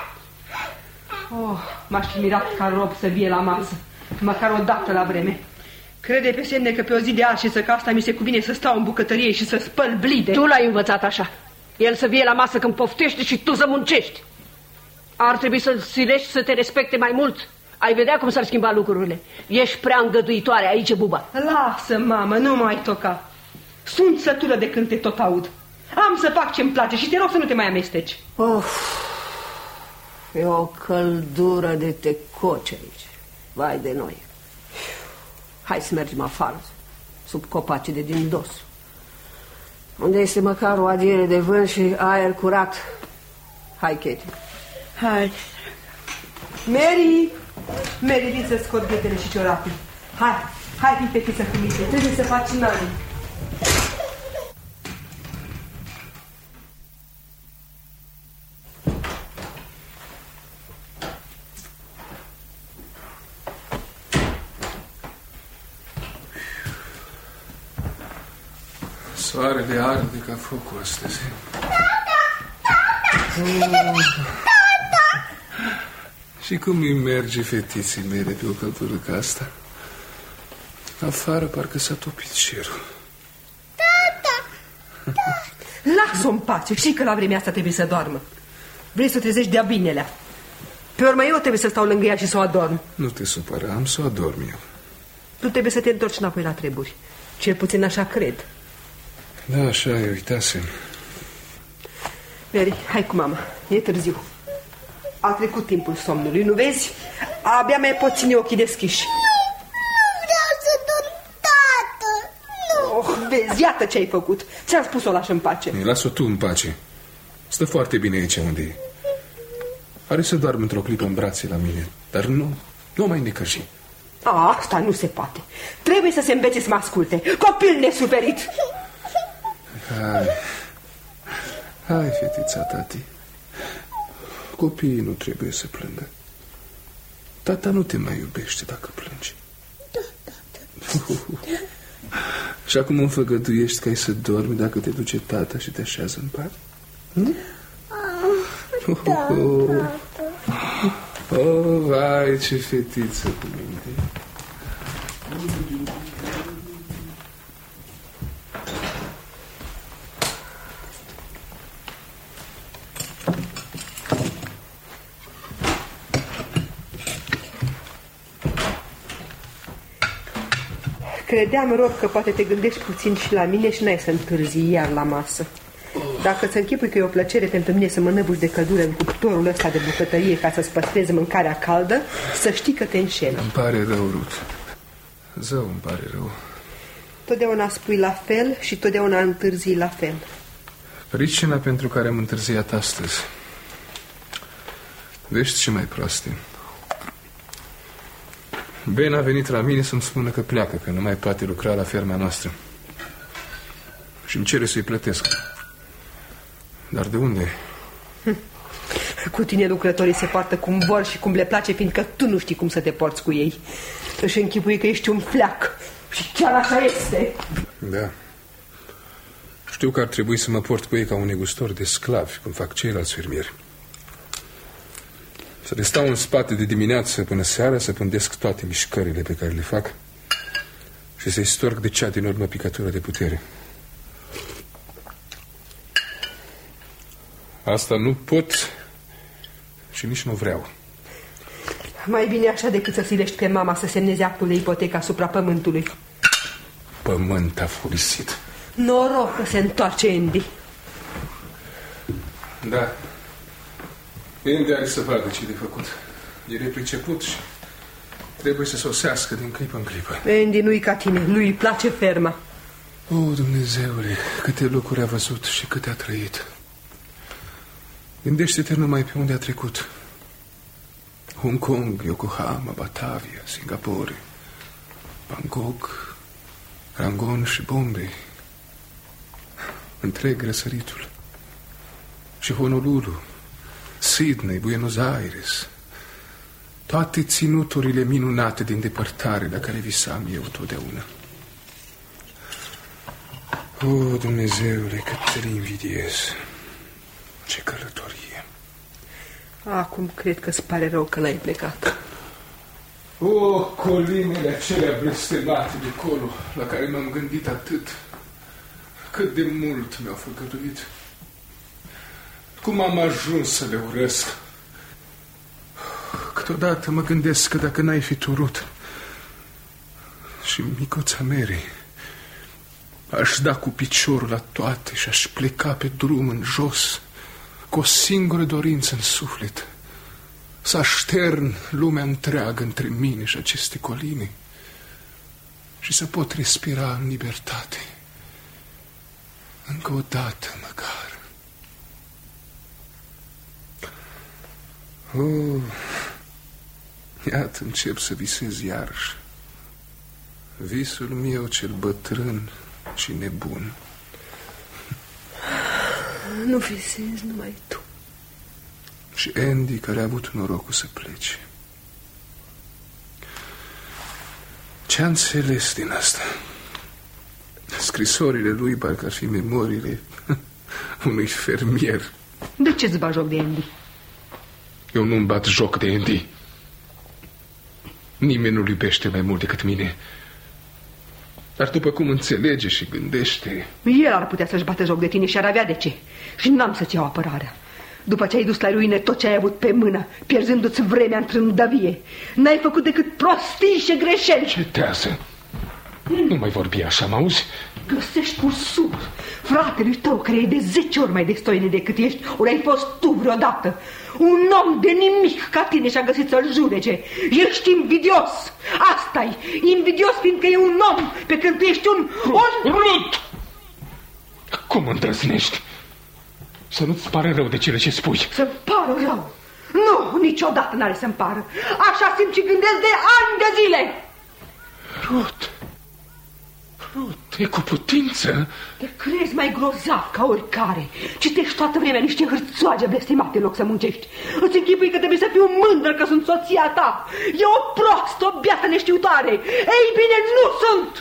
Oh, m-aș fi mirat ca Rob să vie la masă, măcar o dată la vreme. Crede pe semne că pe o zi de arșiță ca asta mi se cuvine să stau în bucătărie și să spăl blide. Tu l-ai învățat așa. El să vie la masă când poftește și tu să muncești. Ar trebui să-l silești să te respecte mai mult. Ai vedea cum s-ar schimba lucrurile. Ești prea îngăduitoare, aici e buba. Lasă, mamă, nu mai toca. Sunt sătură de când te tot aud. Am să fac ce-mi place și te rog să nu te mai amesteci. Of, e o căldură de te coci aici. Vai de noi. Hai să mergem afară, sub copacii de din dos, unde este măcar o adiere de vânt și aer curat. Hai, Katie. Hai. Mary, Mary, vin să scot ghetele și ciorapii. Hai, hai, vin fetiță cu mine, trebuie să faci nani. Soarele arde ca focul astăzi. Și cum îi merge fetiții mele pe o căldură ca asta? Afară parcă s-a topit cerul. Tata! Lasă-o în pace, știi că la vremea asta trebuie să doarmă. Vrei să trezești de-a binelea. Pe urmă eu trebuie să stau lângă ea și să o adorm. Nu te supăra, am să o adorm eu. Tu trebuie să te întorci înapoi la treburi. Cel puțin așa cred. Da, așa e, uitasem. Mary, hai cu mama, e târziu. A trecut timpul somnului, nu vezi? Abia mai pot ține ochii deschiși. Nu vreau să dorm, tată. Nu. Oh, vezi, iată ce ai făcut. Ți-am spus să o lași în pace. Lasă-o tu în pace. Stă foarte bine aici unde e. Are să doarmă într-o clipă în brațe la mine. Dar nu, nu mai necăji. A, asta nu se poate. Trebuie să se învețe să mă asculte. Copil nesuferit. Hai, hai, fetița tati. Copiii nu trebuie să plângă. Tata nu te mai iubește dacă plângi. Da, tată. Și acum îmi făgăduiești că ai să dormi dacă te duce tata și te așează în pat? Hm? Ah, da, tată. Oh, vai, ce fetiță cu minte. Credeam, Rob, că poate te gândești puțin și la mine și n-ai să întârzi iar la masă. Dacă ți închipui că e o plăcere pentru mine să mă năbuși de căldură în cuptorul ăsta de bucătărie ca să-ți păstrezi mâncarea caldă, să știi că te înșeli. Îmi pare rău, Ruth. Zău, îmi pare rău. Totdeauna spui la fel și totdeauna întârzi la fel. Pricina pentru care am întârziat astăzi. Vești și mai proaste. Ben a venit la mine să-mi spună că pleacă, că nu mai poate lucra la ferma noastră. Și îmi cere să-i plătesc. Dar de unde? Cu tine lucrătorii se poartă cum vor și cum le place, fiindcă tu nu știi cum să te porți cu ei. Își închipui că ești un fleac. Și chiar așa este. Da. Știu că ar trebui să mă port cu ei ca un negustor de sclavi, cum fac ceilalți fermieri. Să le stau în spate de dimineață până seara, să pândesc toate mișcările pe care le fac și să-i storc de cea din urmă picătură de putere. Asta nu pot și nici nu vreau. Mai bine așa decât să silești pe mama să semneze actul de ipotecă asupra pământului. Pământ afurisit. Noroc că se întoarce Andy. Da. Andy are să vadă ce de făcut. El e priceput și trebuie să sosească din clipă în clipă. Andy nu-i ca tine, lui îi place ferma. O, Dumnezeule, câte lucruri a văzut și câte a trăit. Gândește-te numai pe unde a trecut. Hong Kong, Yokohama, Batavia, Singapore, Bangkok, Rangoon și Bombay. Întreg răsăritul. Și Honolulu, Sydney, Buenos Aires. Toate ținuturile minunate din depărtare la care visam eu totdeauna. O, Dumnezeule, cât te invidiez. Ce călătorie. Acum cred că îți pare rău că n-ai plecat. O, colinele acelea blestemate de acolo, la care m-am gândit atât. Cât de mult mi-au făgăduit. Cum am ajuns să le urăsc. Câteodată mă gândesc că dacă n-ai fi turut și micuța Mary, aș da cu piciorul la toate și aș pleca pe drum în jos, cu o singură dorință în suflet, să aștern lumea întreagă între mine și aceste coline și să pot respira în libertate. Încă o dată măcar. Oh, iată încep să visez iarăși. Visul meu cel bătrân și nebun. Nu visezi numai tu. Și Andy, care a avut norocul să plece. Ce-a înțeles din asta? Scrisorile lui parcă ar fi memoriile unui fermier. De ce-ți bagi joc de Andy? Eu nu-mi bat joc de Andy. Nimeni nu-l iubește mai mult decât mine. Dar după cum înțelege și gândește... El ar putea să-și bată joc de tine și ar avea de ce. Și n-am să-ți iau apărarea. După ce ai dus la ruine tot ce ai avut pe mână, pierzându-ți vremea într-o trândăvie, n-ai făcut decât prostii și greșeli. Cetează. Nu mai vorbi așa, m-auzi? Găsești cu sub fratelui tău, care e de zece ori mai destoine decât ești, ori ai fost tu vreodată. Un om de nimic ca tine și-a găsit să-l judece. Ești invidios. Asta-i, invidios fiindcă e un om, pe când tu ești un... un... Rut! Cum îndrăznești? Să nu-ți pară rău de cele ce spui. Să-mi pară rău? Nu, niciodată n-are să-mi pară. Așa simt și gândesc de ani de zile. Rut, Rut, e cu putință? Te crezi mai grozav ca oricare. Citești toată vremea niște hârțoage blestemate în loc să muncești. Îți închipui că trebuie să fiu mândră că sunt soția ta. E o prostă, o beată neștiutoare. Ei bine, nu sunt.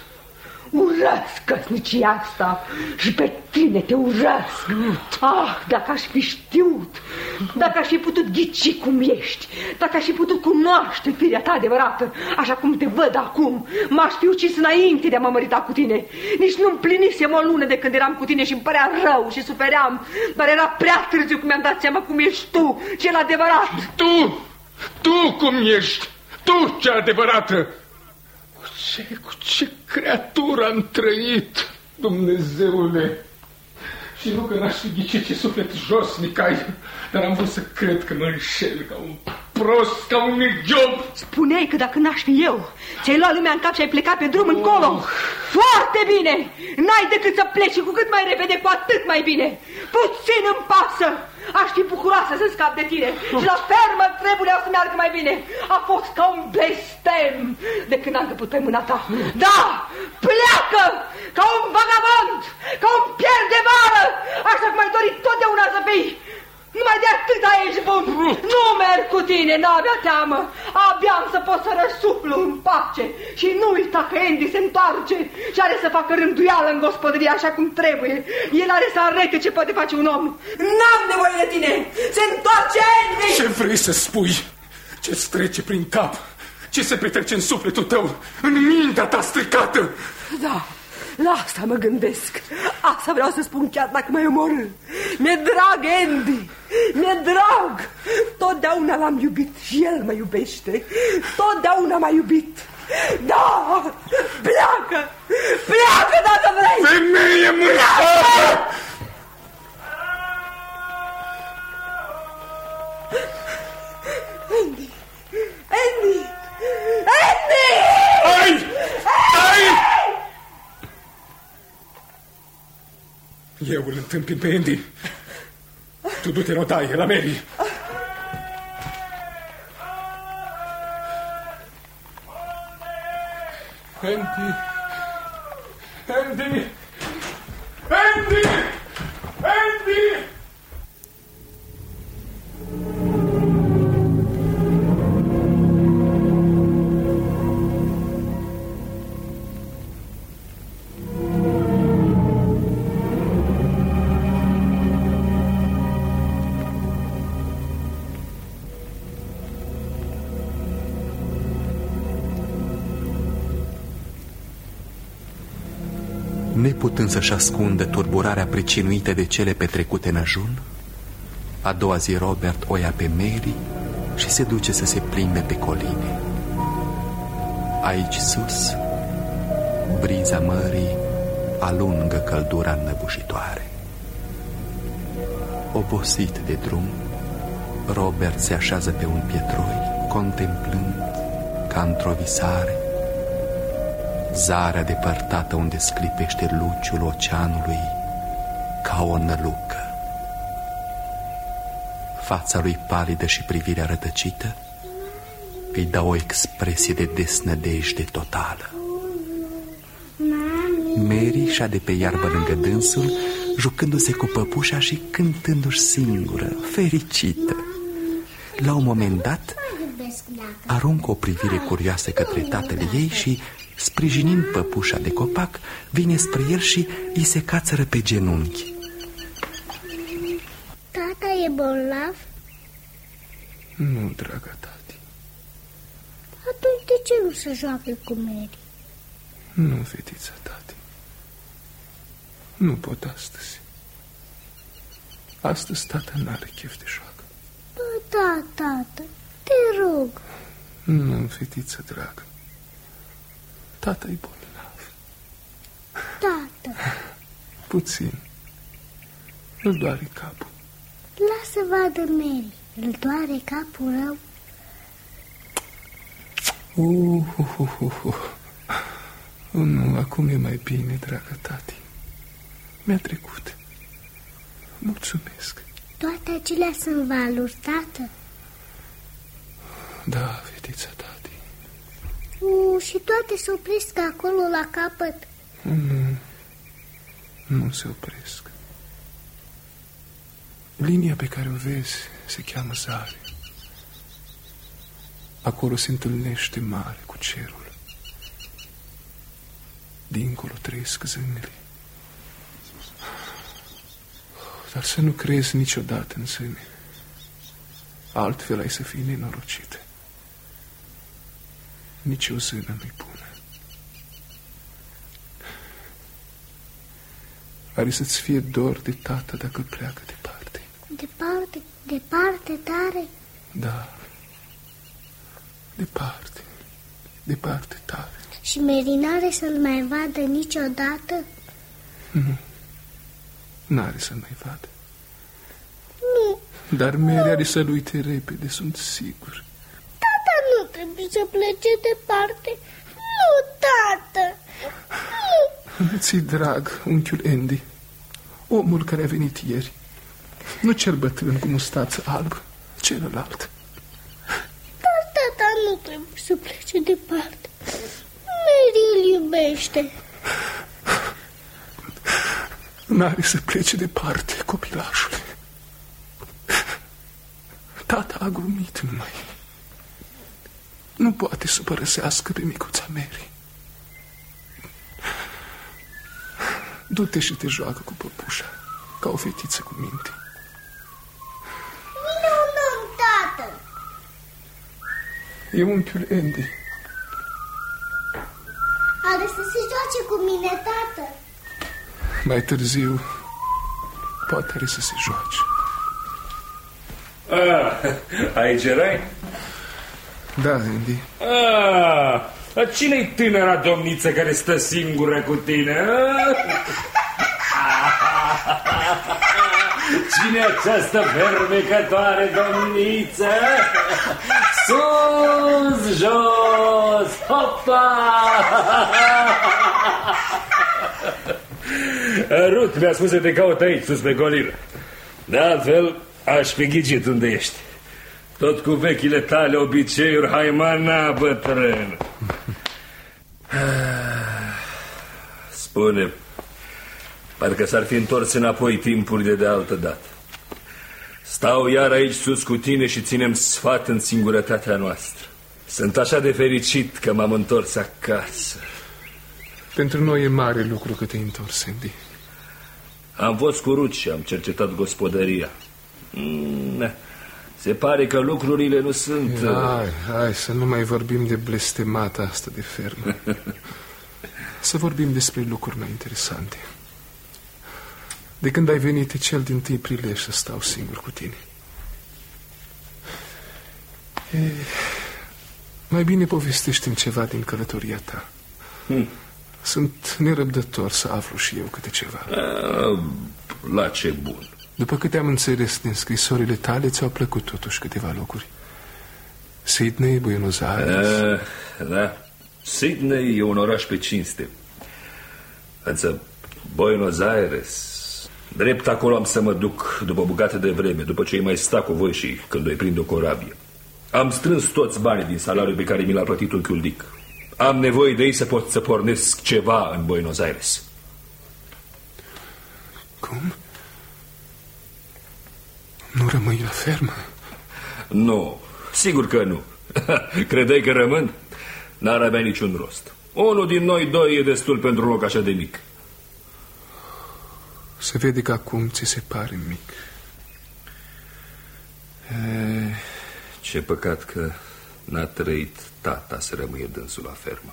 Urăsc căsnicia asta și pe tine te urăsc. Ah, dacă aș fi știut, dacă aș fi putut ghici cum ești, dacă aș fi putut cunoaște firea ta adevărată, așa cum te văd acum, m-aș fi ucis înainte de a mă mărita cu tine. Nici nu împlinisem o lună de când eram cu tine și îmi părea rău și sufeream, dar era prea târziu când mi-am dat seama cum ești tu, cel adevărat. Tu, tu cum ești, tu cea adevărată. Ce, cu ce creatură am trăit, Dumnezeule! Și nu că n-aș fi ghicit ce suflet josnic ai, dar am vrut să cred că mă înșel ca un prost, ca un idiot. Spuneai că dacă n-aș fi eu, ți-ai luat lumea în cap și ai plecat pe drum încolo. Oh. Foarte bine! N-ai decât să pleci și cu cât mai repede, cu atât mai bine. Puțin îmi pasă. Aș fi bucuroasă să scap de tine. Oh. Și la fermă trebuia să meargă mai bine. A fost ca un blestem de când am căput pe mâna ta. Da! Pleacă! Ca un vagabond! Ca un pier de vară! Așa cum ai dorit totdeauna să fii! Numai de atât ești bun. Nu merg cu tine, n-avea teamă. Abia am să pot să răsuflu în pace. Și nu uita că Andy se întoarce și are să facă rânduială în gospodărie așa cum trebuie. El are să arete ce poate face un om. N-am nevoie de tine. Se întoarce Andy. Ce vrei să spui? Ce-ți trece prin cap? Ce se petrece în sufletul tău? În mintea ta stricată? Da, la asta mă gândesc. Asta vreau să spun chiar dacă mă omorâ. Mi-e drag Andy. Mi-e drag. Totdeauna l-am iubit și el mă iubește. Totdeauna m-a iubit. Da, pleacă. Pleacă dacă vrei. Femeie mâncată. Andy. Andy. Andy. Ai! Ai! Eu îl întâmpin pe Andy. Tu du-te în odaie, la Mary. Andy! Andy! Andy! Andy! Neputând să-și ascundă turburarea pricinuită de cele petrecute în ajun, a doua zi Robert o ia pe Mary și se duce să se plimbe pe coline. Aici sus, briza mării alungă căldura înnăbușitoare. Obosit de drum, Robert se așează pe un pietroi, contemplând, ca într-o visare, zarea depărtată unde sclipește luciul oceanului ca o nălucă. Fața lui palidă și privirea rătăcită îi dă o expresie de desnădejde totală. Mary șade pe iarbă lângă dânsul, jucându-se cu păpușa și cântându-și singură, fericită. La un moment dat, aruncă o privire curioasă către tatăl ei și, sprijinind păpușa de copac, vine spre el și îi se cațără pe genunchi. Tata e bolnav? Nu, dragă tati. Atunci de ce nu se joacă cu Mary? Nu, fetița, tati. Nu pot astăzi. Astăzi tata n-are chef de joacă. Bă, da, tată, te rog. Nu, fetiță dragă. Tata e bolnav. Tată. Puțin. Îl doare capul. Lasă vadă Mary. Îl doare capul rău. Uh, uh, uh, uh, uh. Oh, nu, acum e mai bine, dragă tati. Mi-a trecut. Mulțumesc. Toate acelea sunt valuri, tată? Da, fetița tati. Uh, și toate se opresc acolo la capăt? Nu, nu se opresc. Linia pe care o vezi se cheamă Zare. Acolo se întâlnește mare cu cerul. Dincolo trăiesc zânele. Dar să nu crezi niciodată în zâne. Altfel ai să fii nenorocit. Nici o zână nu-i bună. Are să-ți fie dor de tată dacă pleacă departe. Departe, departe tare? Da. Departe, departe tare. Și Mary n-are să-l mai vadă niciodată? Nu, n-are să mai vadă. Nu. Dar Mary are să-l uite repede, sunt sigur. Tata nu trebuie să plece departe. Nu, tată. Nu. Ți-i drag, unchiul Andy, omul care a venit ieri. Nu cel bătrân cu mustață albă, celălalt. Dar tata nu trebuie să plece departe. Mary îl iubește. N-are să plece departe, copilașule. Tata a glumit numai. Nu poate să părăsească pe micuța Mary. Du-te și te joacă cu păpușa, ca o fetiță cu minte. Nu, nu, tată. E unchiul Andy. Are să se joace cu mine, tată. Mai târziu, poate are să se joace. Ah, aici erai? Da, Andy. Ah, cine-i tânăra domniță care stă singură cu tine? Cine-i această fermecătoare domniță? Sus, jos, hopa! Ruth mi-a spus să te caut aici, sus pe colină. De altfel, aș fi ghicit unde ești. Tot cu vechile tale obiceiuri, haimana, bătrân. Spune, parcă s-ar fi întors înapoi timpurile de altă dată. Stau iar aici sus cu tine și ținem sfat în singurătatea noastră. Sunt așa de fericit că m-am întors acasă. Pentru noi e mare lucru că te-ai întors, Andy. Am fost cu Ruth și am cercetat gospodăria. Mm, se pare că lucrurile nu sunt... Hai, hai, să nu mai vorbim de blestemata asta de fermă. Să vorbim despre lucruri mai interesante. De când ai venit e cel din-tâi prilej să stau singur cu tine. E, mai bine povestește-mi ceva din călătoria ta. Hmm. Sunt nerăbdător să aflu și eu câte ceva. A, la ce bun. După câte am înțeles din scrisorile tale, ți-au plăcut totuși câteva locuri. Sydney, Buenos Aires. A, da, Sydney e un oraș pe cinste. Însă Buenos Aires, drept acolo am să mă duc după bucată de vreme, după ce îi mai sta cu voi și când îi prind o corabie. Am strâns toți banii din salariul pe care mi l-a plătit unchiul Dick. Am nevoie de ei să pot să pornesc ceva în Buenos Aires. Cum? Nu rămâi la fermă? Nu, sigur că nu. Credeai că rămân? N-ar avea niciun rost. Unul din noi doi e destul pentru un loc așa de mic. Se vede că acum ți se pare mic. E, ce păcat că n-a trăit tata să rămâie dânsul la fermă.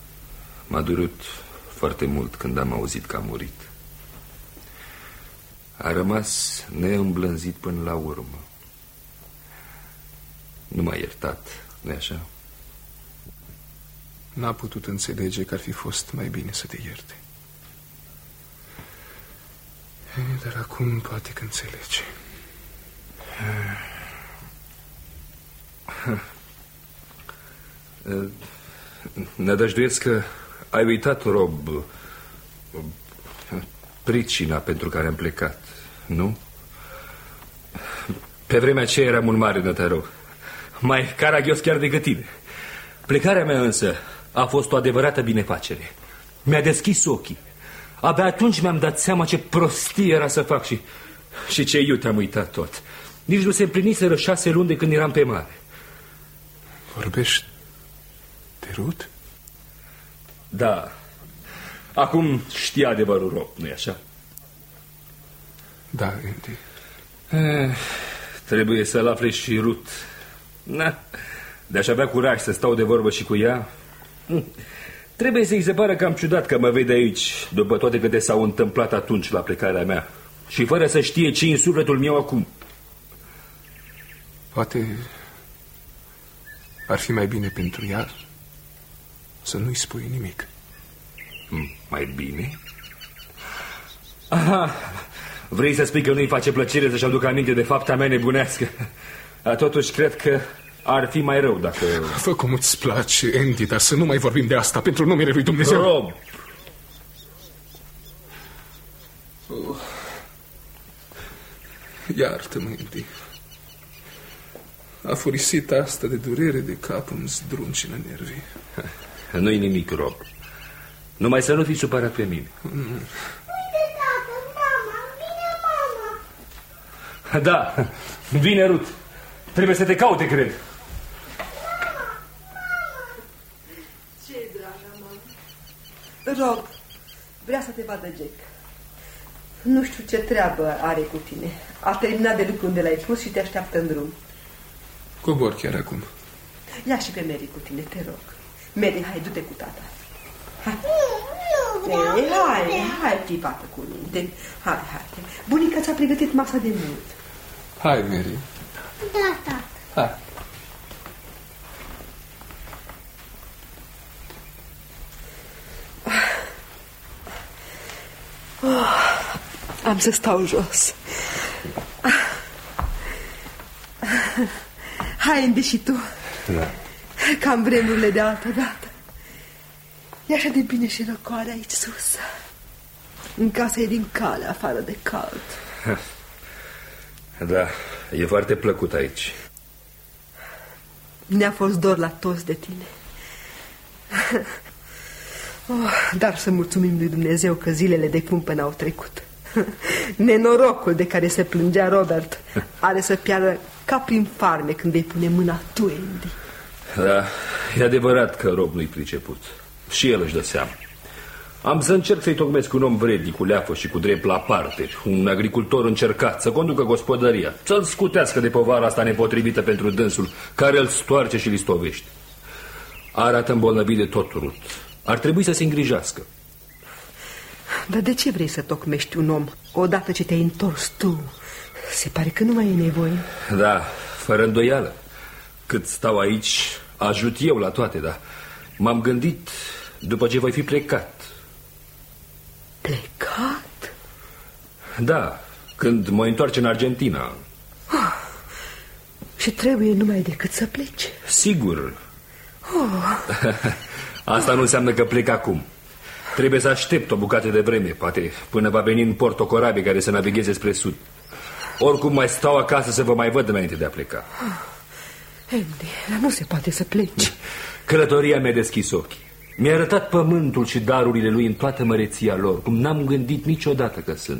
M-a durut foarte mult când am auzit că a murit. A rămas neîmblânzit până la urmă. Nu m-a iertat, nu-i așa? N-a putut înțelege că ar fi fost mai bine să te ierte. E, dar acum poate că înțelege. Nădăjduiesc că ai uitat, Rob, pricina pentru care am plecat, nu? Pe vremea aceea eram un mare nătărău, mai caragios chiar decât tine. Plecarea mea însă a fost o adevărată binefacere. Mi-a deschis ochii. Abia atunci mi-am dat seama ce prostie era să fac și, și ce iute am uitat tot. Nici nu se împliniseră șase luni de când eram pe mare. Vorbești de Ruth? Da. Acum știi adevărul, Rob, nu-i așa? Da, Andy. Eh, trebuie să-l afle și Ruth. Na, de-aș avea curaj să stau de vorbă și cu ea. Trebuie să-i se pară cam ciudat că mă vede aici, după toate câte s-au întâmplat atunci la plecarea mea, și fără să știe ce în sufletul meu acum. Poate ar fi mai bine pentru ea să nu-i spui nimic. Mai bine? Aha, vrei să spui că nu-i face plăcere să-și aducă aminte de fapta mea nebunească? Totuși cred că ar fi mai rău dacă... Fă cum îți place, Andy, dar să nu mai vorbim de asta pentru numele lui Dumnezeu. Rob! Oh. Iartă-mă, Andy. A furisit asta de durere de cap îmi zdruncină nervii. Nu-i nimic, Rob. Numai să nu fii supărat pe mine. Mm. Uite, tată, mama, vine mama. Da, vine Ruth. Trebuie să te caute, cred. Ce, dragă mamă? Rob, vrea să te vadă Jack. Nu știu ce treabă are cu tine. A terminat de lucru unde l-ai pus și te așteaptă în drum. Cobor chiar acum. Ia și pe Mary cu tine, te rog. Mary, hai, du-te cu tata. Hai. Nu, nu vreau. Ei, hai, hai, chipată cu minte. Hai, hai. Bunica ți-a pregătit masa de mult. Hai, Mary. Da, tata. Hai. Oh, am să stau jos. Hai, Andy, și tu. Da. Cam vremurile de altă dată. E așa de bine și răcoare aici sus. În casă e din cale, afară de cald. Da, e foarte plăcut aici. Ne-a fost dor la toți de tine. Oh, dar să mulțumim lui Dumnezeu că zilele de cumpănă au trecut. Nenorocul de care se plângea Robert are să piară ca prin farme când vei pune mâna tu, Andy. Da, e adevărat că Rob nu-i priceput. Și el își dă seama. Am să încerc să-i tocmesc un om vrednic, cu leafă și cu drept la parte, un agricultor încercat să conducă gospodăria, să-l scutească de povara asta nepotrivită pentru dânsul, care îl stoarce și listovește. Arată îmbolnăvit de tot, Ruth. Ar trebui să se îngrijească. Dar de ce vrei să tocmești un om odată ce te-ai întors tu? Se pare că nu mai e nevoie. Da, fără îndoială. Cât stau aici, ajut eu la toate, dar m-am gândit după ce voi fi plecat. Plecat? Da, când mă întoarce în Argentina. Oh, și trebuie numai decât să pleci? Sigur. Oh. Asta nu înseamnă că plec acum. Trebuie să aștept o bucată de vreme, poate până va veni în port o corabie care să navigheze spre sud. Oricum mai stau acasă să vă mai văd înainte de a pleca. Andy, dar nu se poate să pleci. Călătoria mi-a deschis ochii. Mi-a arătat pământul și darurile lui în toată măreția lor, cum n-am gândit niciodată că sunt.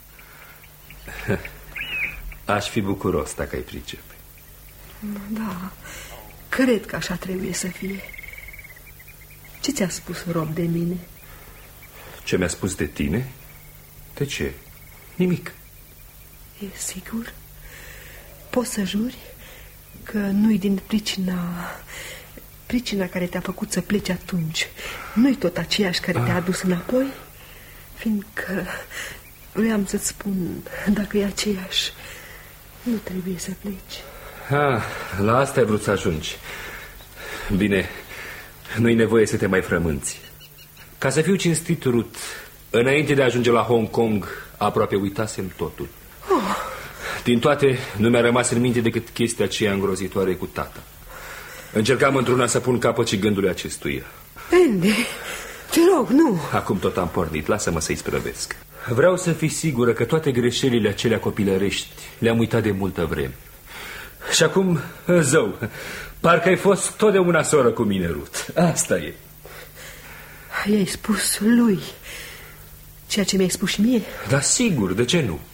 Aș fi bucuros dacă ai pricepe. Da, cred că așa trebuie să fie. Ce ți-a spus Rob de mine? Ce mi-a spus de tine? De ce? Nimic. E sigur? Poți să juri că nu-i din pricina... Pricina care te-a făcut să pleci atunci nu-i tot aceeași care te-a adus înapoi? Fiindcă Vreau să-ți spun, dacă e aceeași, nu trebuie să pleci. Ha, la asta ai vrut să ajungi. Bine, nu-i nevoie să te mai frămânți. Ca să fiu cinstit, Ruth, înainte de a ajunge la Hong Kong, aproape uitasem totul. Oh. Din toate, nu mi-a rămas în minte decât chestia aceea îngrozitoare cu tata. Încercam într-una să pun capăt și gândului acestuia. Andy, te rog, nu. Acum tot am pornit, lasă-mă să-i sprăvesc. Vreau să fii sigură că toate greșelile acelea copilărești le-am uitat de multă vreme. Și acum, zău, parcă ai fost totdeauna soră cu mine, Ruth. Asta e. I-ai spus lui ceea ce mi-ai spus și mie? Da, sigur, de ce nu?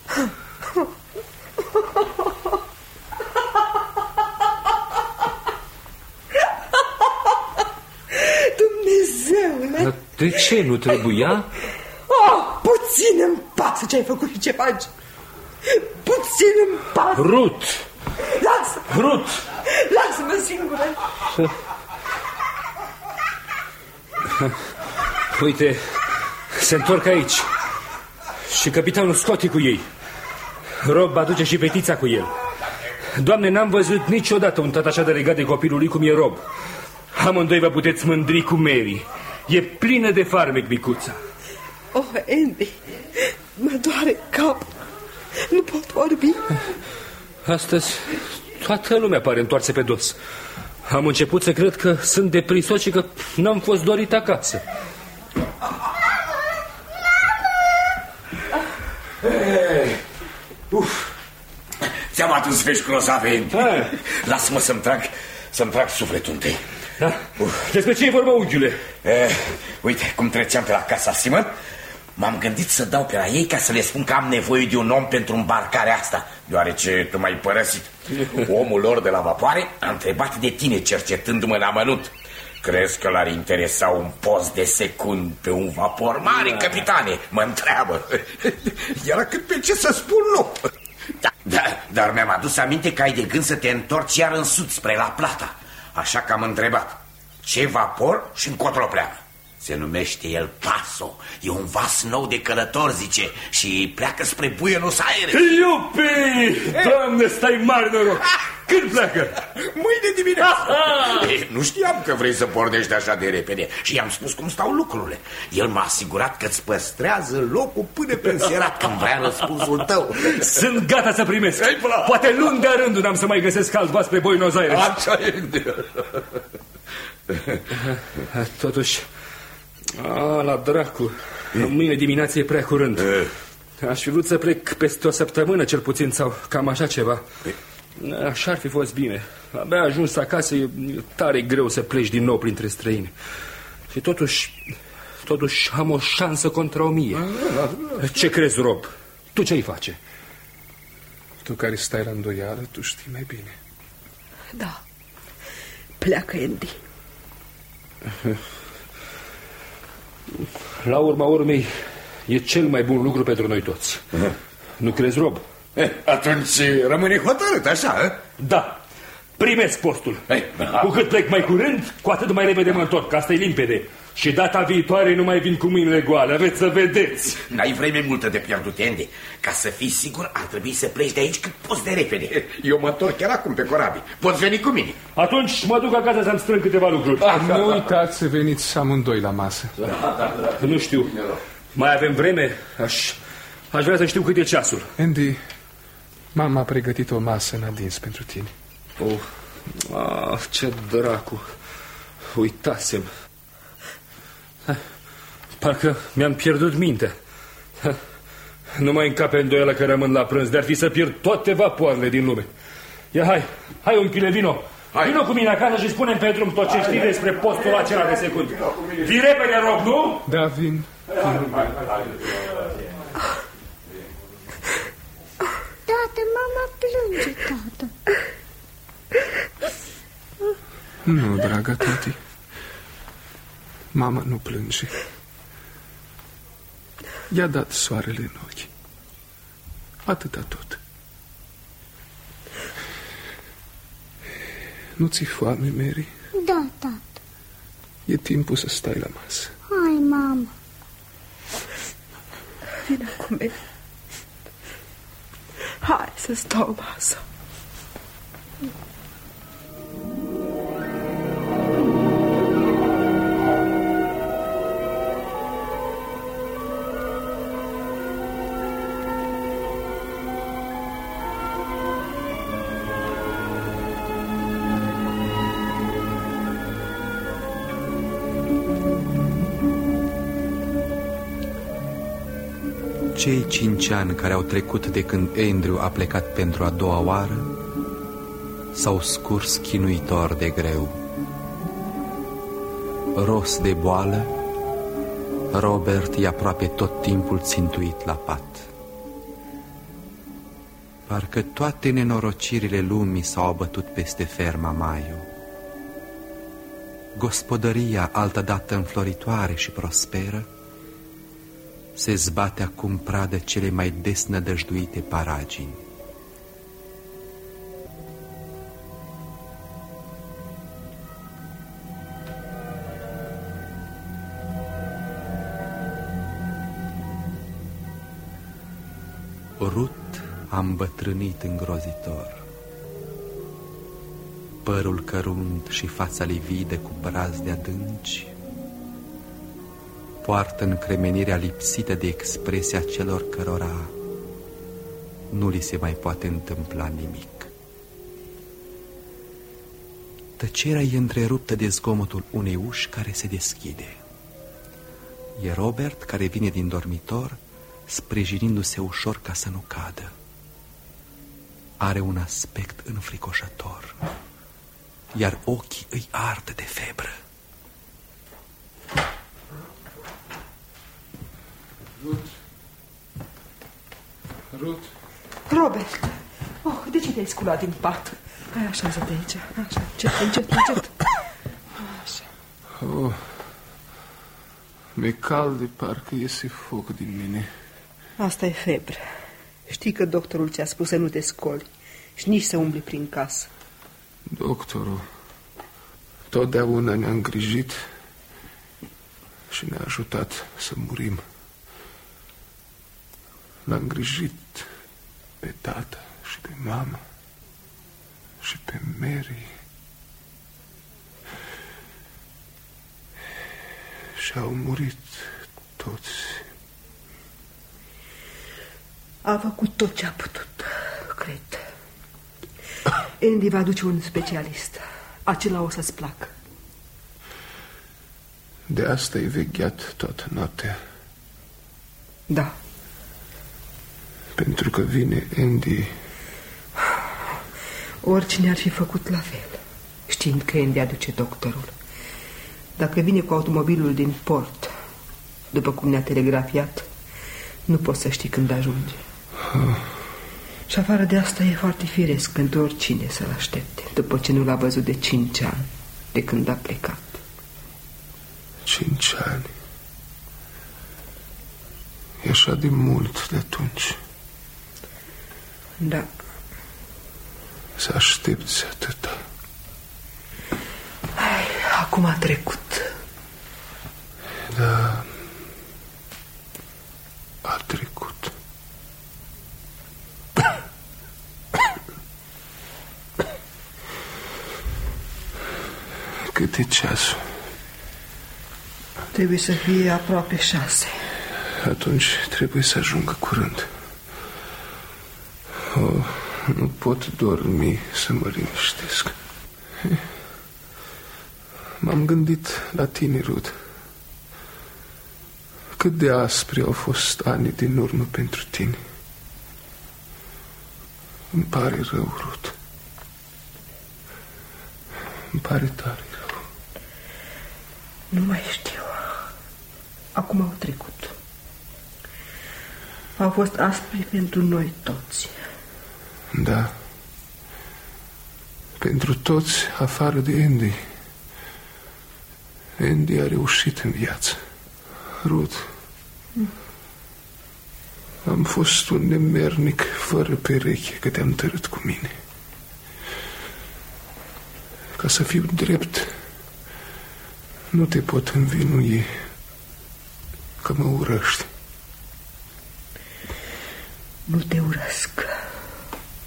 Dumnezeule! De ce nu trebuia? Oh, puțin îmi pasă ce ai făcut și ce faci. Puțin îmi pasă. Ruth! Lasă-mă! Ruth! Lasă-mă singură! Uite, se întorc aici. Și capitanul Scotty cu ei. Rob aduce și fetița cu el. Doamne, n-am văzut niciodată un tată așa de legat de copilul lui cum e Rob. Amândoi vă puteți mândri cu Mary. E plină de farmec, micuța. Oh, Andy, mă doare cap. Nu pot vorbi. Astăzi toată lumea pare întoarse pe dos. Am început să cred că sunt deprisot și că n-am fost dorit acasă. Hey. Uf. Ți-am adus vești grozave. Lasă-mă să-mi trag, să-mi trag sufletul întâi. Da? Despre ce e vorba, unghiule? Eh, uite, cum treceam pe la casa Simon, m-am gândit să dau pe la ei ca să le spun că am nevoie de un om pentru îmbarcarea asta, deoarece tu m-ai părăsit. Omul lor de la vapoare a întrebat de tine, cercetându-mă în amănunt. Crezi că l-ar interesa un post de secund pe un vapor mare, capitane? Mă întreabă. Era cât pe ce să spun nu. Da, da, dar mi-am adus aminte că ai de gând să te întorci iar în sud, spre La Plata. Așa că am întrebat, ce vapor și încotro pleacă? Se numește el Paso. E un vas nou de călător, zice, și pleacă spre Buenos Aires. Iupi! Doamne, stai mare noroc! Când pleacă? Mâine dimineață. E, nu știam că vrei să pornești așa de repede și i-am spus cum stau lucrurile. El m-a asigurat că îți păstrează locul până pe înserat când vrea răspunsul tău. Sunt gata să primesc. Poate luni de rândul n-am să mai găsesc alt vas pe Buenos Aires. Așa e. Totuși, a, la dracu, mâine dimineață e prea curând. Aș fi vrut să plec peste o săptămână cel puțin sau cam așa ceva. Așa ar fi fost bine. Abia ajuns acasă, e tare greu să pleci din nou printre străini. Și totuși, totuși am o șansă contra o mie. Ce crezi, Rob? Tu ce-i face? Tu care stai la îndoială, tu știi mai bine. Da, pleacă Andy. La urma urmei, e cel mai bun lucru pentru noi toți. uh-huh. Nu crezi, Rob? Eh, atunci rămâne hotărât, așa? Eh? Da, primesc postul. eh, Cu cât plec mai curând, cu atât mai repede mă întorc, asta e limpede. Și data viitoare nu mai vin cu mâinile goale, veți să vedeți. N-ai vreme multă de pierdut, Andy. Ca să fii sigur, ar trebui să pleci de aici cât poți de repede. Eu mă întorc chiar acum pe corabie. Poți veni cu mine. Atunci mă duc acasă să-mi strâng câteva lucruri. Ah, nu uitați să veniți amândoi la masă. Da, da, da. Nu știu, mai avem vreme? Aș, aș vrea să știu cât e ceasul. Andy, mama a pregătit o masă în adins pentru tine. Oh, ah, ce dracu. Uitasem. Parcă mi-am pierdut mintea. Nu mai încape îndoială că rămân la prânz. De-ar fi să pierd toate vapoarele din lume. Ia, hai, hai unchiule, vino. Hai. Vino cu mine acasă și spune-mi pe drum tot ce știi despre postul acela de secund. Vii repede, Rob, nu? Da, vin. Tată, mama plânge, tată. Nu, dragă tati. Mama nu plânge. I-a dat soarele în ochi. Atâta tot. Nu ți-i foame, Mary? Da, tată. E timpul să stai la masă. Hai, mama. Vino cu mine. să stau masă. Cei cinci ani care au trecut de când Andrew a plecat pentru a doua oară s-au scurs chinuitor de greu. Ros de boală, Robert e aproape tot timpul țintuit la pat. Parcă toate nenorocirile lumii s-au abătut peste ferma Maio. Gospodăria, altădată înfloritoare și prosperă, se zbate acum pradă cele mai desnădăjduite paragini. Ruth a îmbătrânit îngrozitor. Părul cărunt și fața lividă cu brazde adânci poartă încremenirea lipsită de expresia celor cărora nu li se mai poate întâmpla nimic. Tăcerea e întreruptă de zgomotul unei uși care se deschide. E Robert care vine din dormitor, sprijinindu-se ușor ca să nu cadă. Are un aspect înfricoșător, iar ochii îi ard de febră. Ruth? Ruth? Robert! Oh, de ce te-ai sculat din pat? Hai, așează-te aici. Așa, încet, încet, încet. Așa. Oh, mi-e cald de parcă iese foc din mine. Asta e febră. Știi că doctorul ți-a spus să nu te scoli și nici să umbli prin casă. Doctorul totdeauna ne-a îngrijit și ne-a ajutat să murim. L-a îngrijit pe tata și pe mama și pe Mary. Și au murit toți. A făcut tot ce a putut, cred. Andy va duce un specialist. Acela o să-ți placă. De asta e vegheat toată noaptea. Da. Pentru că vine Andy. Oricine ar fi făcut la fel, știind că Andy aduce doctorul. Dacă vine cu automobilul din port, după cum ne-a telegrafiat, nu poți să știi când ajunge. Ah. Și afară de asta e foarte firesc pentru oricine să-l aștepte, după ce nu l-a văzut de cinci ani, de când a plecat. Cinci ani. E așa de mult de atunci. Da. Să aștepți atâta. Hai, acum a trecut. Da. A trecut. Cât e ceasul? Trebuie să fie aproape șase. Atunci trebuie să ajungă curând. Oh, nu pot dormi să mă liniștesc. M-am gândit la tine, Ruth. Cât de aspri au fost anii din urmă pentru tine. Îmi pare rău, Ruth. Îmi pare tare rău. Nu mai știu. Acum au trecut. Au fost aspri pentru noi toți. Da. Pentru toți afară de Andy. Andy a reușit în viață. Ruth, mm. am fost un nemernic fără pereche că te-am tărât cu mine. Ca să fiu drept, nu te pot învinui că mă urăști. Nu te urăsc.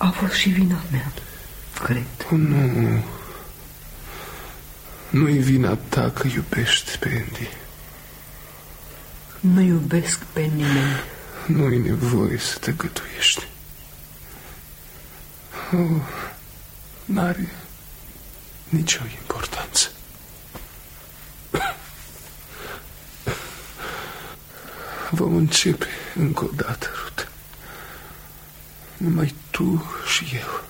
A fost și vina mea, cred. Nu, nu-i vina ta că iubești pe Andy. Nu iubesc pe nimeni. Nu-i nevoie să te gătuiești. Oh, n-are nicio importanță. Vom începe încă o dată, Ruth. Numai tu și eu.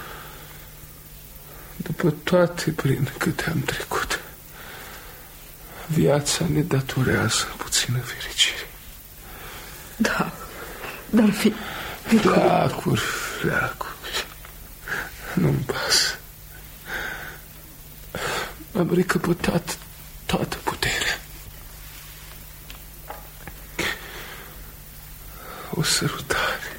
După toate prin câte am trecut, viața ne datorează puțină fericire. Da, dar fi... Fleacuri, fleacuri. Nu-mi pasă. Am recăpătat toată puterea. O sărutare.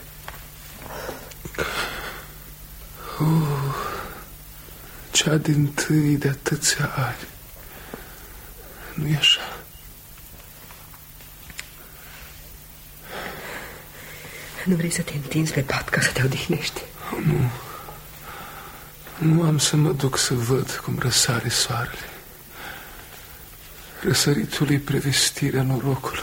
Oh, cea dintâi de atâția ani. Nu-i așa? Nu vrei să te întinzi pe pat ca să te odihnești? Nu. Nu am să mă duc să văd cum răsare soarele. Răsăritul e prevestirea norocului.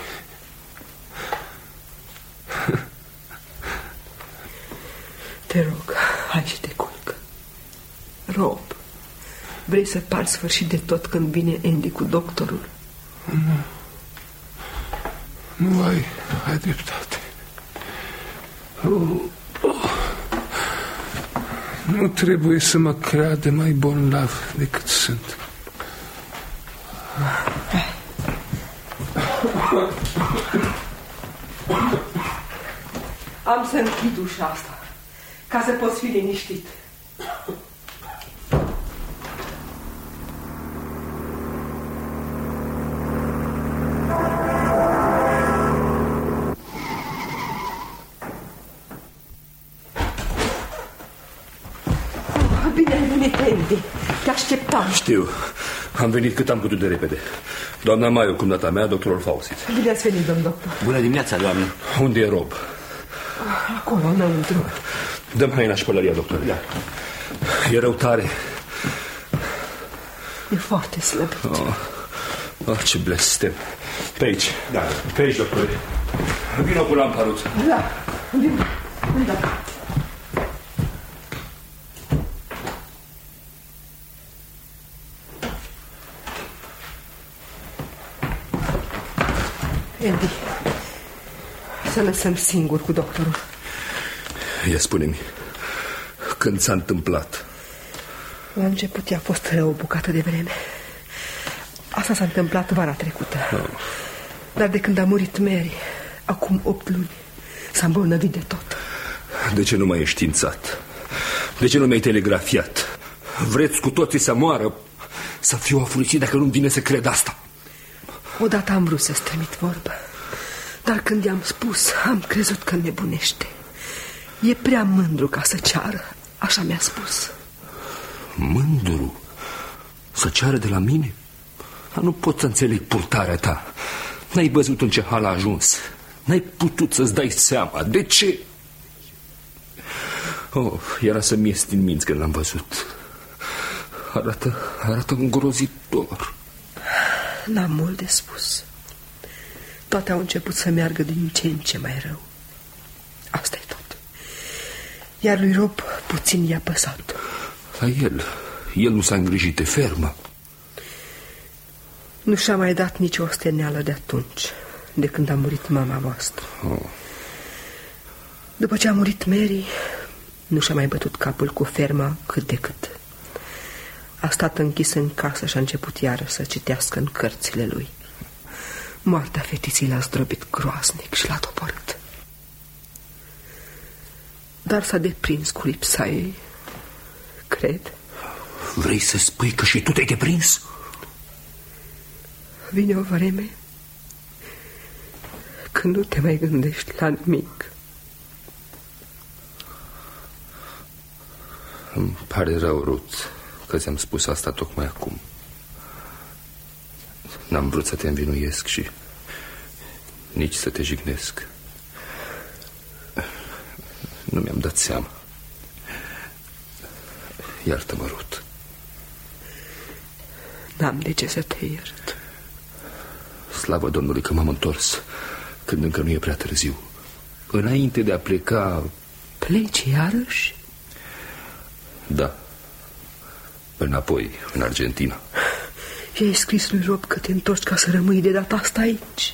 Te rog, hai și te culcă. Rob, vrei să pari sfârșit de tot când vine Andy cu doctorul? Nu. Nu ai, ai dreptate. Oh, oh. Nu trebuie să mă creadă mai bolnav decât sunt. Am să închid ușa asta, ca să poți fi liniștit. Bine ai venit, Andy. Te așteptam. Știu. Am venit cât am putut de repede. Doamna Maio, cumnata mea, doctorul Fawcett. Bine ați venit, domn doctor. Bună dimineața, doamnă. Unde e Rob? Acolo, înăuntru. Dăm haina și pălăria, doctor. Da. E rău tare. E foarte slăbit. Oh. Oh, ce blestem. Pe aici. Da, pe aici, doctor. Vino cu lampa, Ruth. Da, vino. Da. Andy, să lăsăm singur cu doctorul. Ia spune-mi, când s-a întâmplat? La început i-a fost rău o bucată de vreme. Asta s-a întâmplat vara trecută. Oh. Dar de când a murit Mary, acum opt luni, s-a îmbolnăvit de tot. De ce nu m-ai înștiințat? De ce nu mi-ai telegrafiat? Vreți cu toții să moară? Să fiu afunicit dacă nu-mi vine să cred asta. Odată am vrut să-ți trimit vorbă, dar când i-am spus, am crezut că nebunește. E prea mândru ca să ceară, așa mi-a spus. Mândru? Să ceară de la mine? Nu pot să înțeleg purtarea ta. N-ai văzut în ce hal a ajuns. N-ai putut să-ți dai seama. De ce? Oh, era să-mi ies din minți când l-am văzut. Arată, arată îngrozitor. N-am mult de spus. Toate au început să meargă din ce în ce mai rău. Asta e tot. Iar lui Rob puțin i-a păsat. La el, el nu s-a îngrijit de fermă. Nu și-a mai dat nicio osteneală de atunci, de când a murit mama voastră. Oh. După ce a murit Mary, nu și-a mai bătut capul cu ferma cât de cât. A stat închis în casă și a început iară să citească în cărțile lui. Moartea fetiței l-a zdrobit groaznic și l-a doborât. Dar s-a deprins cu lipsa ei, cred. Vrei să spui că și tu te-ai deprins? Vine o vreme când nu te mai gândești la nimic. Îmi pare rău, Ruth, că ți-am spus asta tocmai acum. N-am vrut să te învinuiesc și nici să te jignesc. Nu mi-am dat seama. Iartă-mă, Ruth. N-am de ce să te iert. Slavă Domnului că m-am întors, când încă nu e prea târziu. Înainte de a pleca... Pleci iarăși? Da. Înapoi, în Argentina. I-ai scris lui Rob că te întorci ca să rămâi de data asta aici.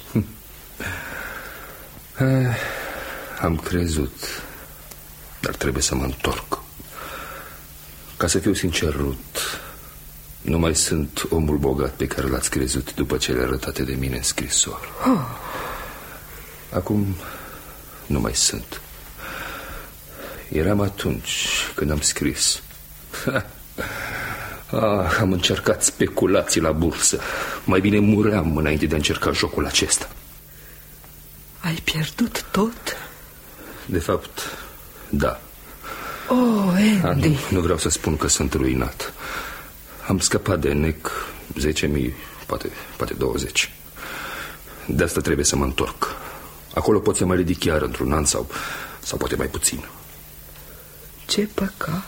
eh, Am crezut, dar trebuie să mă întorc. Ca să fiu sincer, Ruth, nu mai sunt omul bogat pe care l-ați crezut după cele arătate de mine în scrisor. Oh. Acum nu mai sunt. Eram atunci când am scris. ah, Am încercat speculații la bursă. Mai bine muream înainte de a încerca jocul acesta. Ai pierdut tot? De fapt, da. Oh, Andy. Nu, nu vreau să spun că sunt ruinat. Am scăpat de nec zece mii, poate, poate douăzeci. De asta trebuie să mă întorc. Acolo pot să mă ridic chiar într-un an sau, sau poate mai puțin. Ce păcat.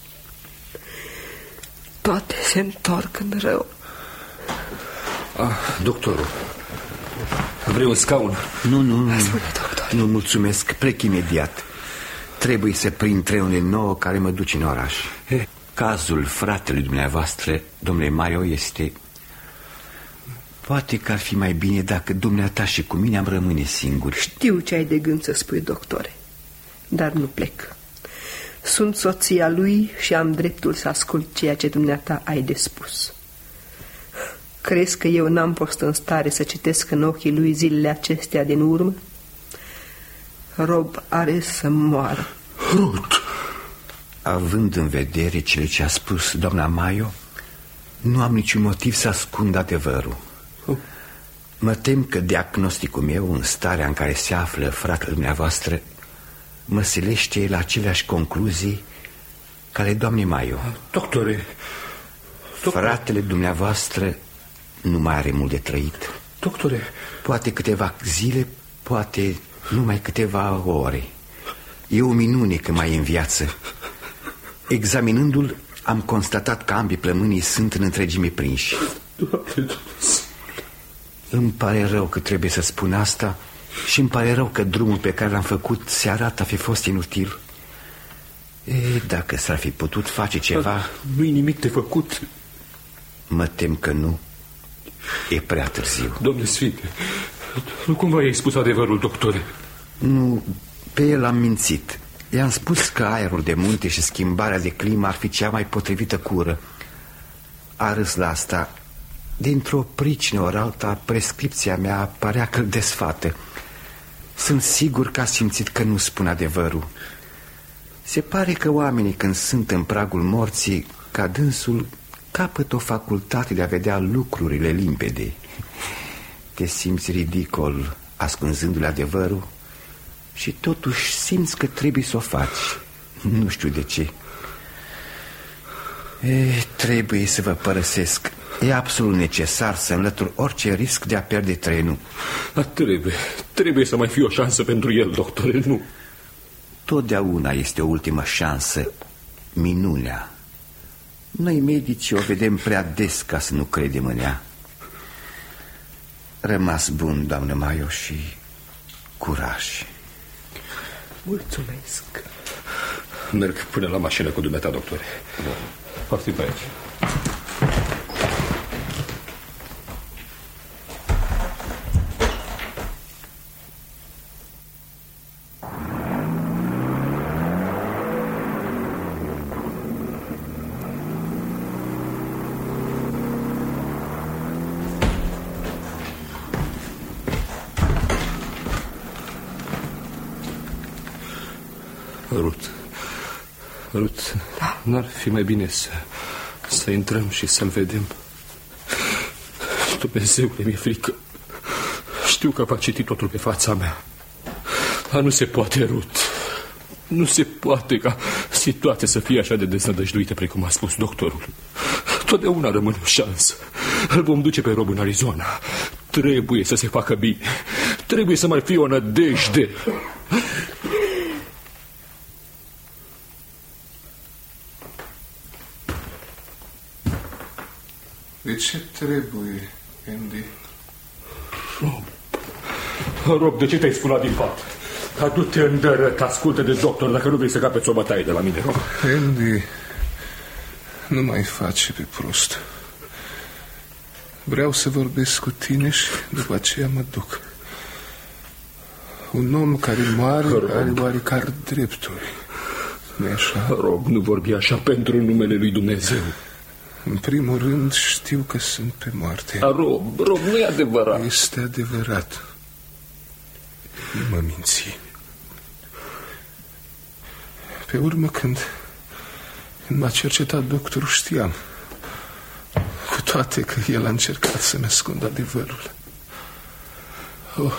Toate se întorc în rău. ah, Doctorul, vrei un scaun? Nu, nu, nu. Spune, doctor. Nu, mulțumesc, plec imediat. Trebuie să prind trenul nou care mă duce în oraș. He, cazul fratelui dumneavoastră, domnule Maio, este... Poate că ar fi mai bine dacă dumneata și cu mine am rămâne singuri. Știu ce ai de gând să spui, doctore, dar nu plec. Sunt soția lui și am dreptul să ascult ceea ce dumneata ai de spus. Crezi că eu n-am fost în stare să citesc în ochii lui zilele acestea din urmă? Rob are să moară. Ruth! Având în vedere cele ce a spus doamna Maio, nu am niciun motiv să ascund adevărul. Mă tem că diagnosticul meu, în starea în care se află fratele dumneavoastră, mă silește la aceleași concluzii ca ale doamnei Maio. Doctore, doctore, fratele dumneavoastră nu mai are mult de trăit. Doctore, poate câteva zile, poate numai câteva ore. E o minune că mai e în viață. Examinându-l, am constatat că ambii plămânii sunt în întregime prinși. Îmi pare rău că trebuie să spun asta și îmi pare rău că drumul pe care l-am făcut se arată a fi fost inutil. E, dacă s-ar fi putut face ceva... Nu-i nimic de făcut. Mă tem că nu. E prea târziu. Domnule Sfinte, nu cumva i-ai spus adevărul, doctore? Nu, pe el am mințit. I-am spus că aerul de munte și schimbarea de climă ar fi cea mai potrivită cură. A râs la asta. Dintr-o pricină ori alta, prescripția mea părea că-l desfată. Sunt sigur că a simțit că nu spun adevărul. Se pare că oamenii, când sunt în pragul morții, ca dânsul, capăt o facultate de a vedea lucrurile limpede. Te simți ridicol ascunzându-le adevărul și totuși simți că trebuie să o faci. Nu știu de ce. E, trebuie să vă părăsesc. E absolut necesar să înlătur orice risc de a pierde trenul. Dar trebuie, trebuie să mai fie o șansă pentru el, doctore, nu? Totdeauna este o ultimă șansă, minunea. Noi medici o vedem prea des ca să nu credem în ea. Rămas bun, doamnă Maio, și curaj. Mulțumesc. Merg până la mașină cu dumneata, doctore. Poftim pe aici. Ruth, Ruth, da. N-ar fi mai bine să, să intrăm și să-l vedem? Dumnezeule, mi-e frică. Știu că va citi totul pe fața mea. Dar nu se poate, Ruth. Nu se poate ca situația să fie așa de deznădăjduită precum a spus doctorul. Totdeauna rămâne o șansă. Îl vom duce pe Rob în Arizona. Trebuie să se facă bine. Trebuie să mai fie o nădejde. De ce trebuie, Andy? Rob, Rob, de ce te-ai sculat din pat? Adu-te îndărăt, ascultă de doctor, dacă nu vrei să capeți o bătaie de la mine, Rob. Andy, nu mai face pe prost. Vreau să vorbesc cu tine și după aceea mă duc. Un om care moare Rob. Are oarecare drepturi. Nu-i așa? Rob, nu vorbi așa pentru numele lui Dumnezeu. În primul rând știu că sunt pe moarte. A, Rob, Rob, nu e adevărat. Este adevărat. Nu mă minți. Pe urmă, când, când m-a cercetat doctorul, știam. Cu toate că el a încercat să-mi ascundă adevărul. Oh.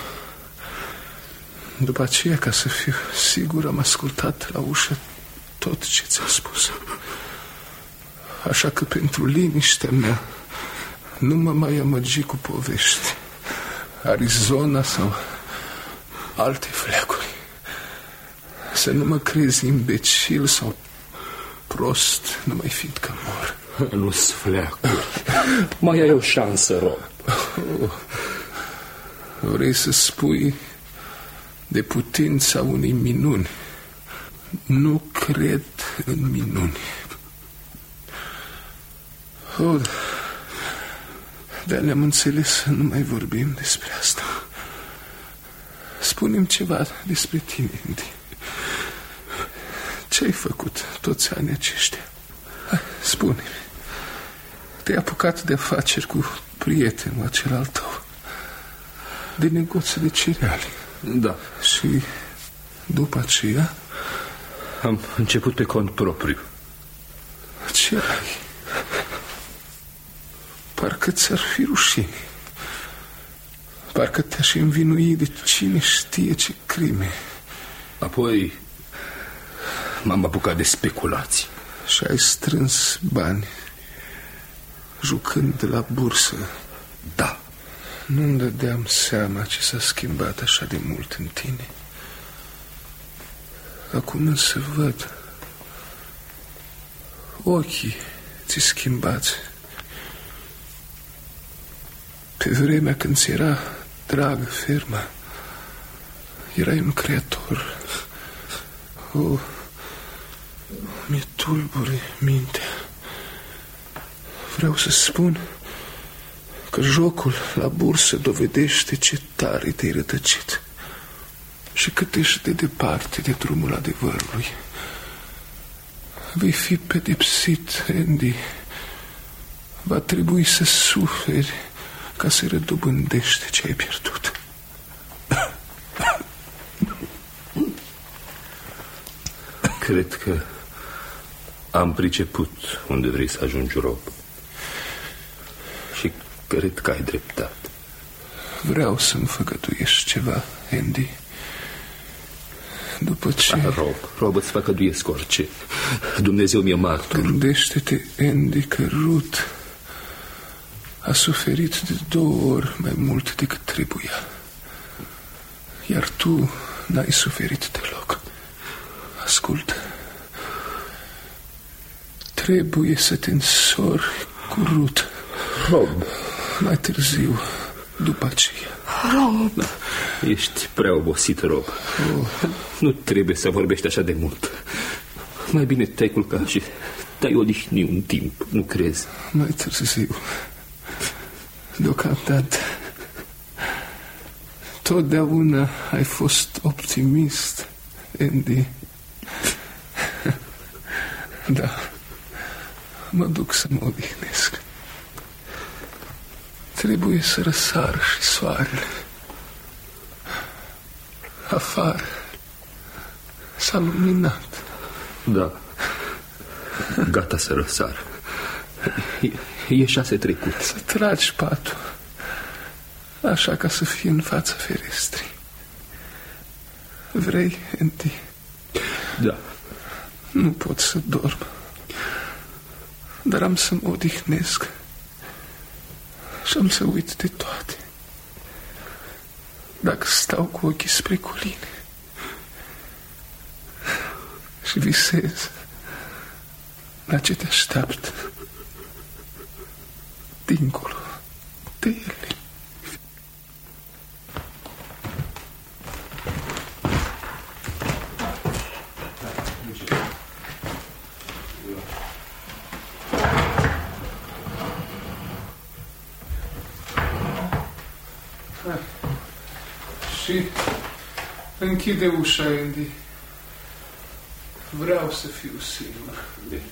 După aceea, ca să fiu sigur, am ascultat la ușă tot ce ți-a spus. Așa că pentru liniștea mea nu mă mai amăgi cu povești. Arizona sau alte fleacuri. Să nu mă crezi imbecil sau prost, numai fiindcă mor. Nu-s fleacuri. Mai ai o șansă, Rob. Oh. Vrei să spui de putința unei minuni? Nu cred în minuni. Oh, dar ne-am înțeles să nu mai vorbim despre asta. Spune-mi ceva despre tine, Andy. Ce-ai făcut toți anii aceștia? Spune-mi. Te-ai apucat de afaceri cu prietenul acela al tău, de negoții de cereale. Da. Și după aceea? Am început pe cont propriu. Ce ai? Parcă ți-ar fi rușine. Parcă te-aș învinui de cine știe ce crime. Apoi m-am apucat de speculații. Și ai strâns bani jucând la bursă. Da. Nu-mi dădeam seama ce s-a schimbat așa de mult în tine. Acum însă văd. Ochii ți schimbați. Pe vremea când ți era dragă ferma, erai un creator. Oh, mi-e tulbure mintea. Vreau să spun că jocul la bursă dovedește ce tare te-ai rătăcit și cât ești de departe de drumul adevărului. Vei fi pedepsit, Andy. Va trebui să suferi ca să redobândești ce ai pierdut. Cred că am priceput unde vrei să ajungi, Rob. Și cred că ai dreptate. Vreau să-mi făgăduiești ceva, Andy. După ce... Ah, Rob, Rob, îți făgăduiesc orice. Dumnezeu mi-e martor. Gândește-te, Andy, că Ruth a suferit de două ori mai mult decât trebuia. Iar tu n-ai suferit deloc. Ascultă. Trebuie să te însori cu Ruth. Rob. Mai târziu, după aceea. Rob. Ești prea obosit, Rob. Oh. Nu trebuie să vorbești așa de mult. Mai bine te-ai culcat și te-ai odihnit un timp, nu crezi? Mai târziu. Deocamdată. Totdeauna ai fost optimist, Andy. Da. Mă duc să mă odihnesc. Trebuie să răsară și soarele. Afară s-a luminat. Da. Gata să răsară. E, e șase trecut. Să tragi patul, așa ca să fie în fața ferestrii. Vrei, Andy? Da. Nu pot să dorm, dar am să mă odihnesc și am să uit de toate. Dacă stau cu ochii spre coline și visez la ce te așteaptă dincolo de ele. Și închide ușa, Andy. Vreau să fiu singur.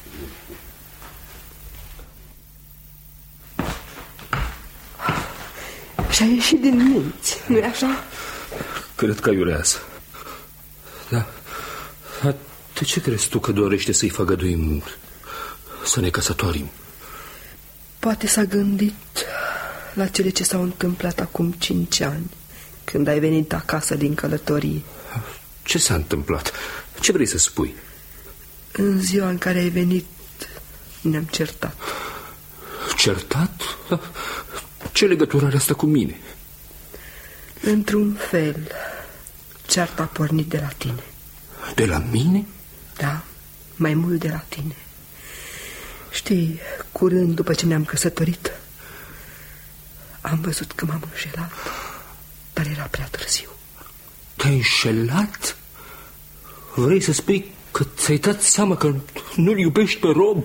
Și-a ieșit din munți, nu-i așa? Cred că aiurează. Da. Dar de ce crezi tu că dorește să-i făgăduim să ne căsătorim? Poate s-a gândit la cele ce s-au întâmplat acum cinci ani, când ai venit acasă din călătorie. Ce s-a întâmplat? Ce vrei să spui? În ziua în care ai venit, ne-am certat. Certat? Ce legătură are asta cu mine? Într-un fel, cearta a pornit de la tine. De la mine? Da, mai mult de la tine. Știi, curând după ce ne-am căsătorit, am văzut că m-am înșelat, dar era prea târziu. Te-ai înșelat? Vrei să spui că ți-ai dat seama că nu-l iubești pe Rob?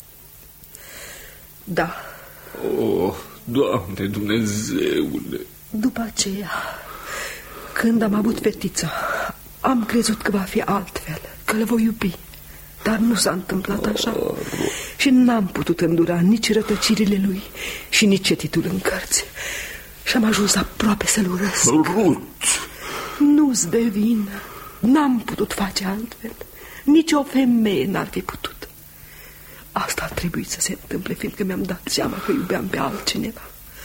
Da. Oh, Doamne Dumnezeule! După aceea, când am avut fetița, am crezut că va fi altfel, că le voi iubi. Dar nu s-a întâmplat așa. Oh, și n-am putut îndura nici rătăcirile lui și nici cetitul în cărți. Și am ajuns aproape să-l urăsc. Ruth! Nu-ți de vină. N-am putut face altfel. Nici o femeie n-ar fi putut. Asta a trebuit să se întâmple, fiindcă mi-am dat seama că iubeam pe altcineva.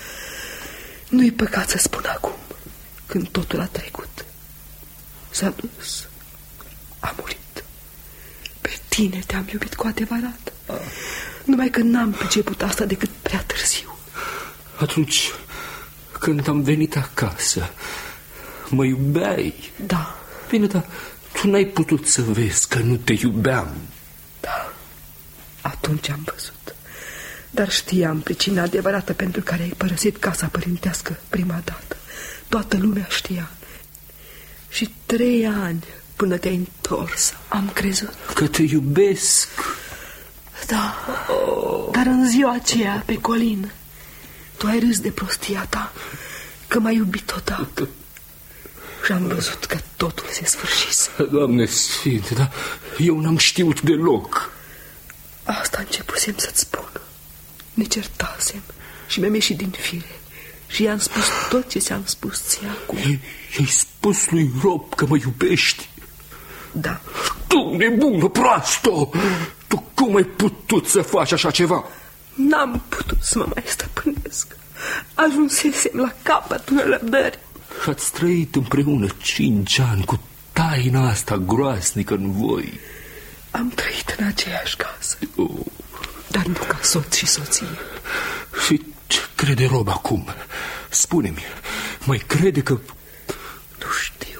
Nu-i păcat să spun acum, când totul a trecut. S-a dus. A murit. Pe tine te-am iubit cu adevărat. Ah. Numai că n-am priceput asta decât prea târziu. Atunci, când am venit acasă, mă iubeai? Da. Bine, dar tu n-ai putut să vezi că nu te iubeam. Da, atunci am văzut. Dar știam pricina adevărată pentru care ai părăsit casa părintească prima dată. Toată lumea știa. Și trei ani până te-ai întors am crezut că te iubesc. Da, oh. Dar în ziua aceea pe colină tu ai râs de prostia ta, că m-ai iubit odată. Și am văzut că totul se sfârșise. Doamne Sfinte, dar eu n-am știut deloc. Asta începusem să-ți spun. Ne certasem și mi-am ieșit din fire și i-am spus tot ce ți-am spus ție acum. I-ai spus lui Rob că mă iubești? Da. Tu, nebună, proastă! Tu cum ai putut să faci așa ceva? N-am putut să mă mai stăpânesc. Ajunsesem la capătul răbdării. Și ați trăit împreună cinci ani cu taina asta groasnică în voi. Am trăit în aceeași casă, oh. Dar nu ca soț și soție. Și ce crede Rob acum? Spune-mi, mai crede că... Nu știu.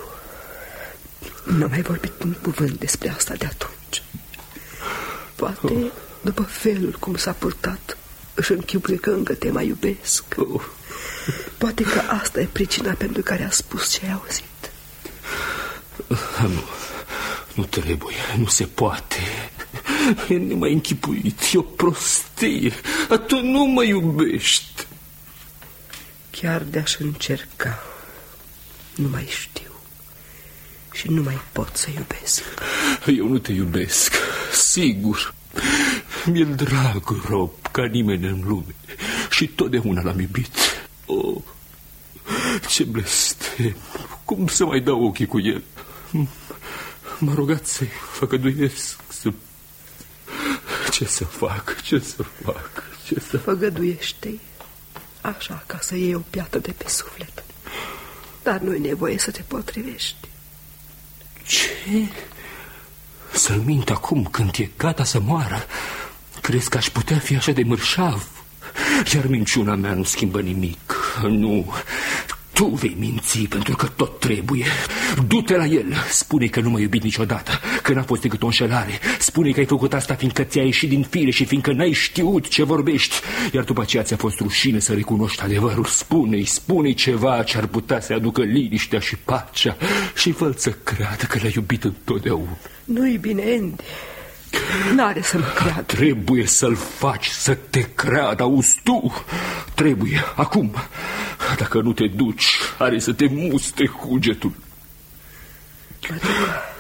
N-am mai vorbit un cuvânt despre asta de atunci. Poate, oh. după felul cum s-a purtat, își închipuie că încă te mai iubesc. oh. Poate că asta e pricina pentru care a spus ce ai auzit. Nu, nu trebuie, nu se poate. E nemai închipuit, e o prostie. Tu nu mă iubești. Chiar de-aș încerca, nu mai știu și nu mai pot să iubesc. Eu nu te iubesc, sigur. Mi-e drag, Rob, ca nimeni în lume. Și totdeauna l-am iubit. Oh, ce blestem. Cum să mai dau ochii cu el? M-a rugat să-i făgăduiesc să... Ce să fac? Ce să fac? Ce să... Făgăduiește-i așa, ca să iei o piatră de pe suflet. Dar nu-i nevoie să te potrivești. Ce? Să-l mint acum când e gata să moară? Crezi că aș putea fi așa de mărșav? Iar minciuna mea nu schimbă nimic. Nu, tu vei minți pentru că tot trebuie. Du-te la el, spune că nu m-a iubit niciodată, că n-a fost decât o înșelare. Spune că ai făcut asta fiindcă ți-a ieșit din fire și fiindcă n-ai știut ce vorbești. Iar după aceea ți-a fost rușine să recunoști adevărul. Spune-i, spune-i ceva ce ar putea să aducă liniștea și pacea și fă-l să creadă că l-ai iubit întotdeauna. Nu-i bine, Andy. N-are să mă creadă. Trebuie să-l faci să te creadă, auzi tu? Trebuie, acum. Dacă nu te duci, are să te muste cugetul. Mă duc.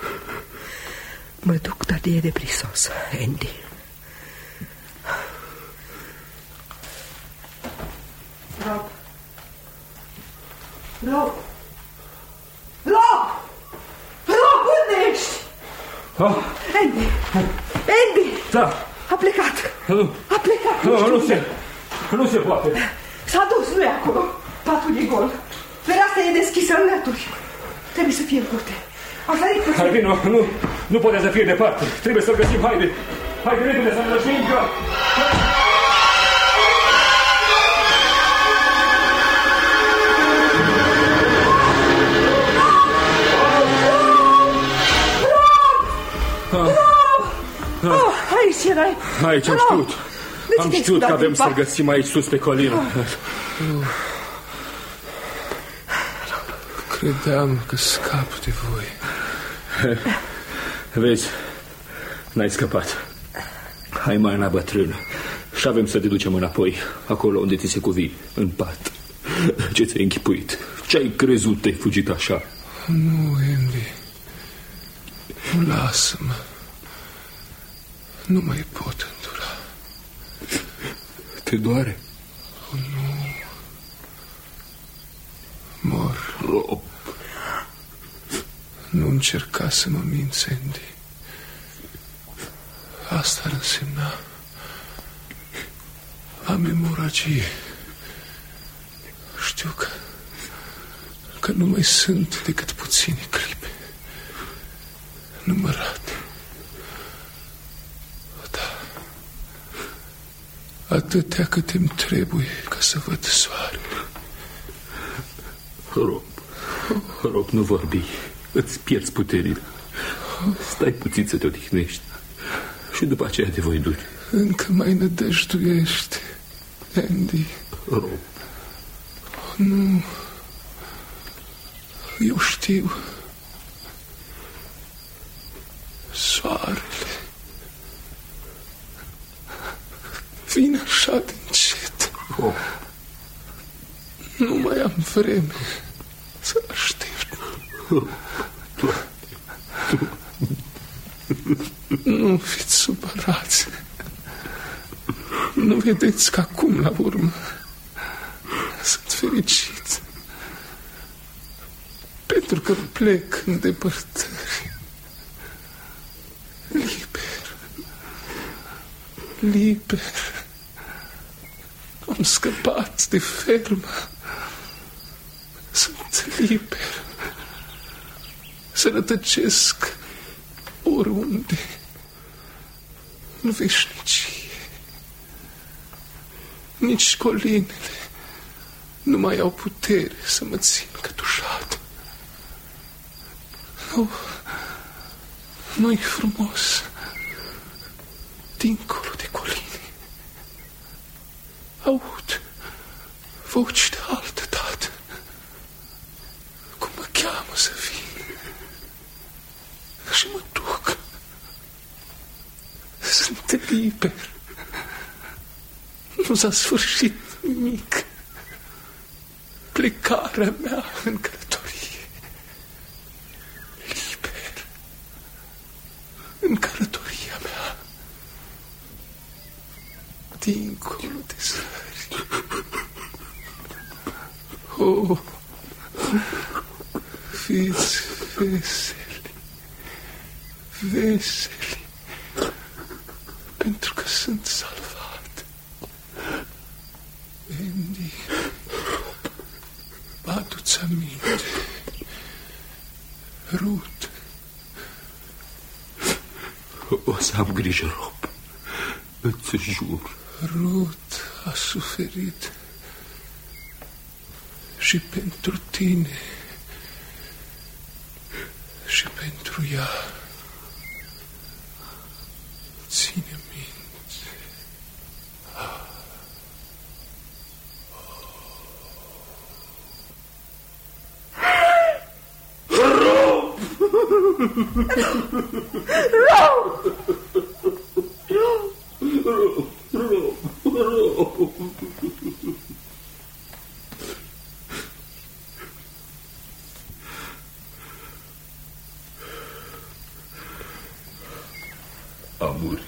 Mă duc, dar e deprisos, Andy. Rob. Rob. Rob! Rob, unde ești? Ah. Andy! Andy! Da. A plecat. Nu. A plecat. Nu, nu, nu se, nu se poate. S-a dus, nu e acolo. Patul e gol. Fereastra e deschisă în lături. Trebuie să fie în curte. A sărit pe... Hai, vino, nu, nu poate să fie departe. Trebuie să-l găsim, haide. Haide, repede, să ne lășim că... Oh, aici erai. Aici am știut. Am știut că avem să-l găsim aici sus pe colină. Credeam că scap de voi. Vezi, n-ai scăpat. Hai mai la bătrână și avem să te ducem înapoi, acolo unde ți se cuvine, în pat. Ce ți-ai închipuit? Ce-ai crezut te-ai fugit așa? Nu, Andy. Nu, lasă-mă. Nu mai pot îndura. Te doare? Oh, nu. Mor. Rob. Nu încerca să mă minți, Andy. Asta ar însemna. Am hemoragie. Știu că Că nu mai sunt decât puține clipe numărate. Da. Atâtea cât îmi trebuie ca să văd soarele. Rob, Rob, nu vorbi. Îți pierzi puterile. Stai puțin să te odihnești și după aceea te voi duce. Încă mai nădăjduiești, Andy. Rob. Nu. Eu știu. Soarele vine așa de încet. Oh. Nu mai am vreme să aștept. Oh. Nu fiți supărați. Nu vedeți că acum, la urmă, sunt fericit. Pentru că plec în depărtări. Liber. Liber. Am scăpat de fermă. Sunt liber. Să rătăcesc oriunde, în veșnicie. Nici colinele nu mai au putere să mă țin cătușat. Nu, nu-i frumos dincolo de coline. Aud voci de altă dată, cum mă cheamă să vin. Și mă duc. Sunt liber. Nu s-a sfârșit nimic. Plecarea mea în călătorie. Liber. În călătoria mea. Dincolo de sări. Oh, fiți veseli. Veseli. Pentru că sunt salvat. Andy, adu-ți aminte. Ruth. O să am grijă, Rob. Îți jur. Ruth a suferit și pentru tine și pentru ea. A murit.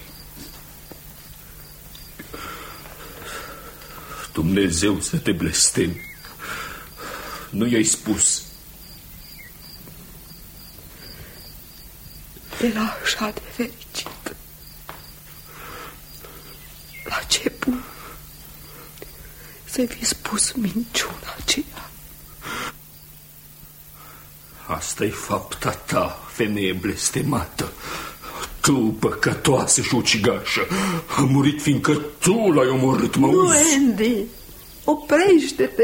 Dumnezeu să te blestemi. Nu i-ai spus. Era așa de fericit. La ce bun să fi spus minciuna aceea. Asta e fapta ta, femeie blestemată. Tu, păcătoasă și ucigașă, a murit fiindcă tu l-ai omorât, mă Nu, auzi? Andy, oprește-te.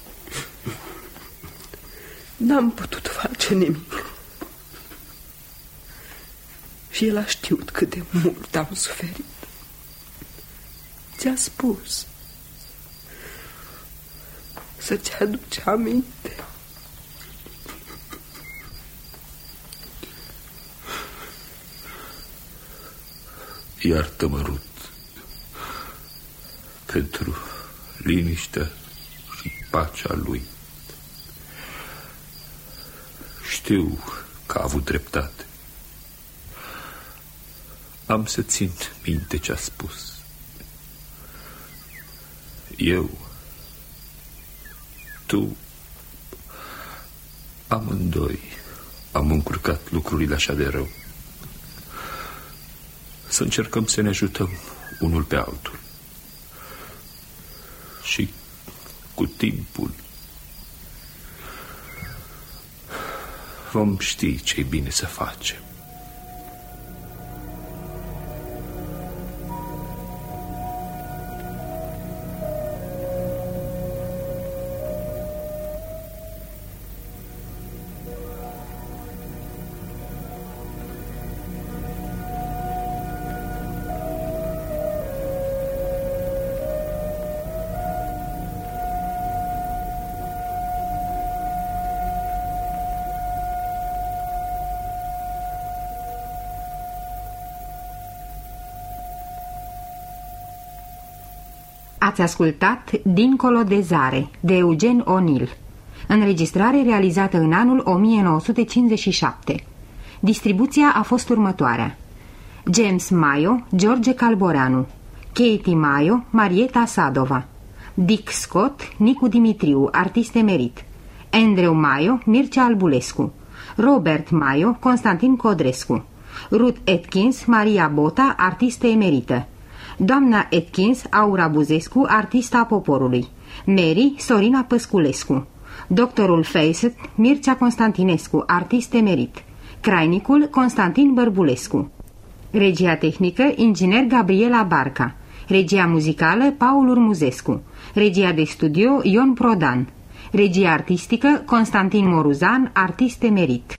N-am putut face nimic. Și el a știut cât de mult am suferit. Ți-a spus să-ți aduci aminte. Iartă-mă, Ruth, pentru liniștea și pacea lui. Știu că a avut dreptate. Am să țin minte ce a spus. Eu, tu, amândoi am încurcat lucrurile așa de rău. Să încercăm să ne ajutăm unul pe altul. Și cu timpul vom ști ce-i bine să facem. Ați ascultat Dincolo de zare, de Eugen O'Neill. Înregistrare realizată în anul o mie nouă sute cincizeci și șapte. Distribuția a fost următoarea: James Maio, George Calboranu, Katie Maio, Marieta Sadova, Dick Scott, Nicu Dimitriu, artist emerit, Andrew Maio, Mircea Albulescu, Robert Maio, Constantin Codrescu, Ruth Atkins, Maria Bota, artistă emerită, doamna Atkins, Aura Buzescu, artista poporului, Mary, Sorina Păsculescu, doctorul Facet, Mircea Constantinescu, artist emerit, crainicul Constantin Bărbulescu. Regia tehnică, inginer Gabriela Barca. Regia muzicală, Paul Urmuzescu. Regia de studio, Ion Prodan. Regia artistică, Constantin Moruzan, artist emerit.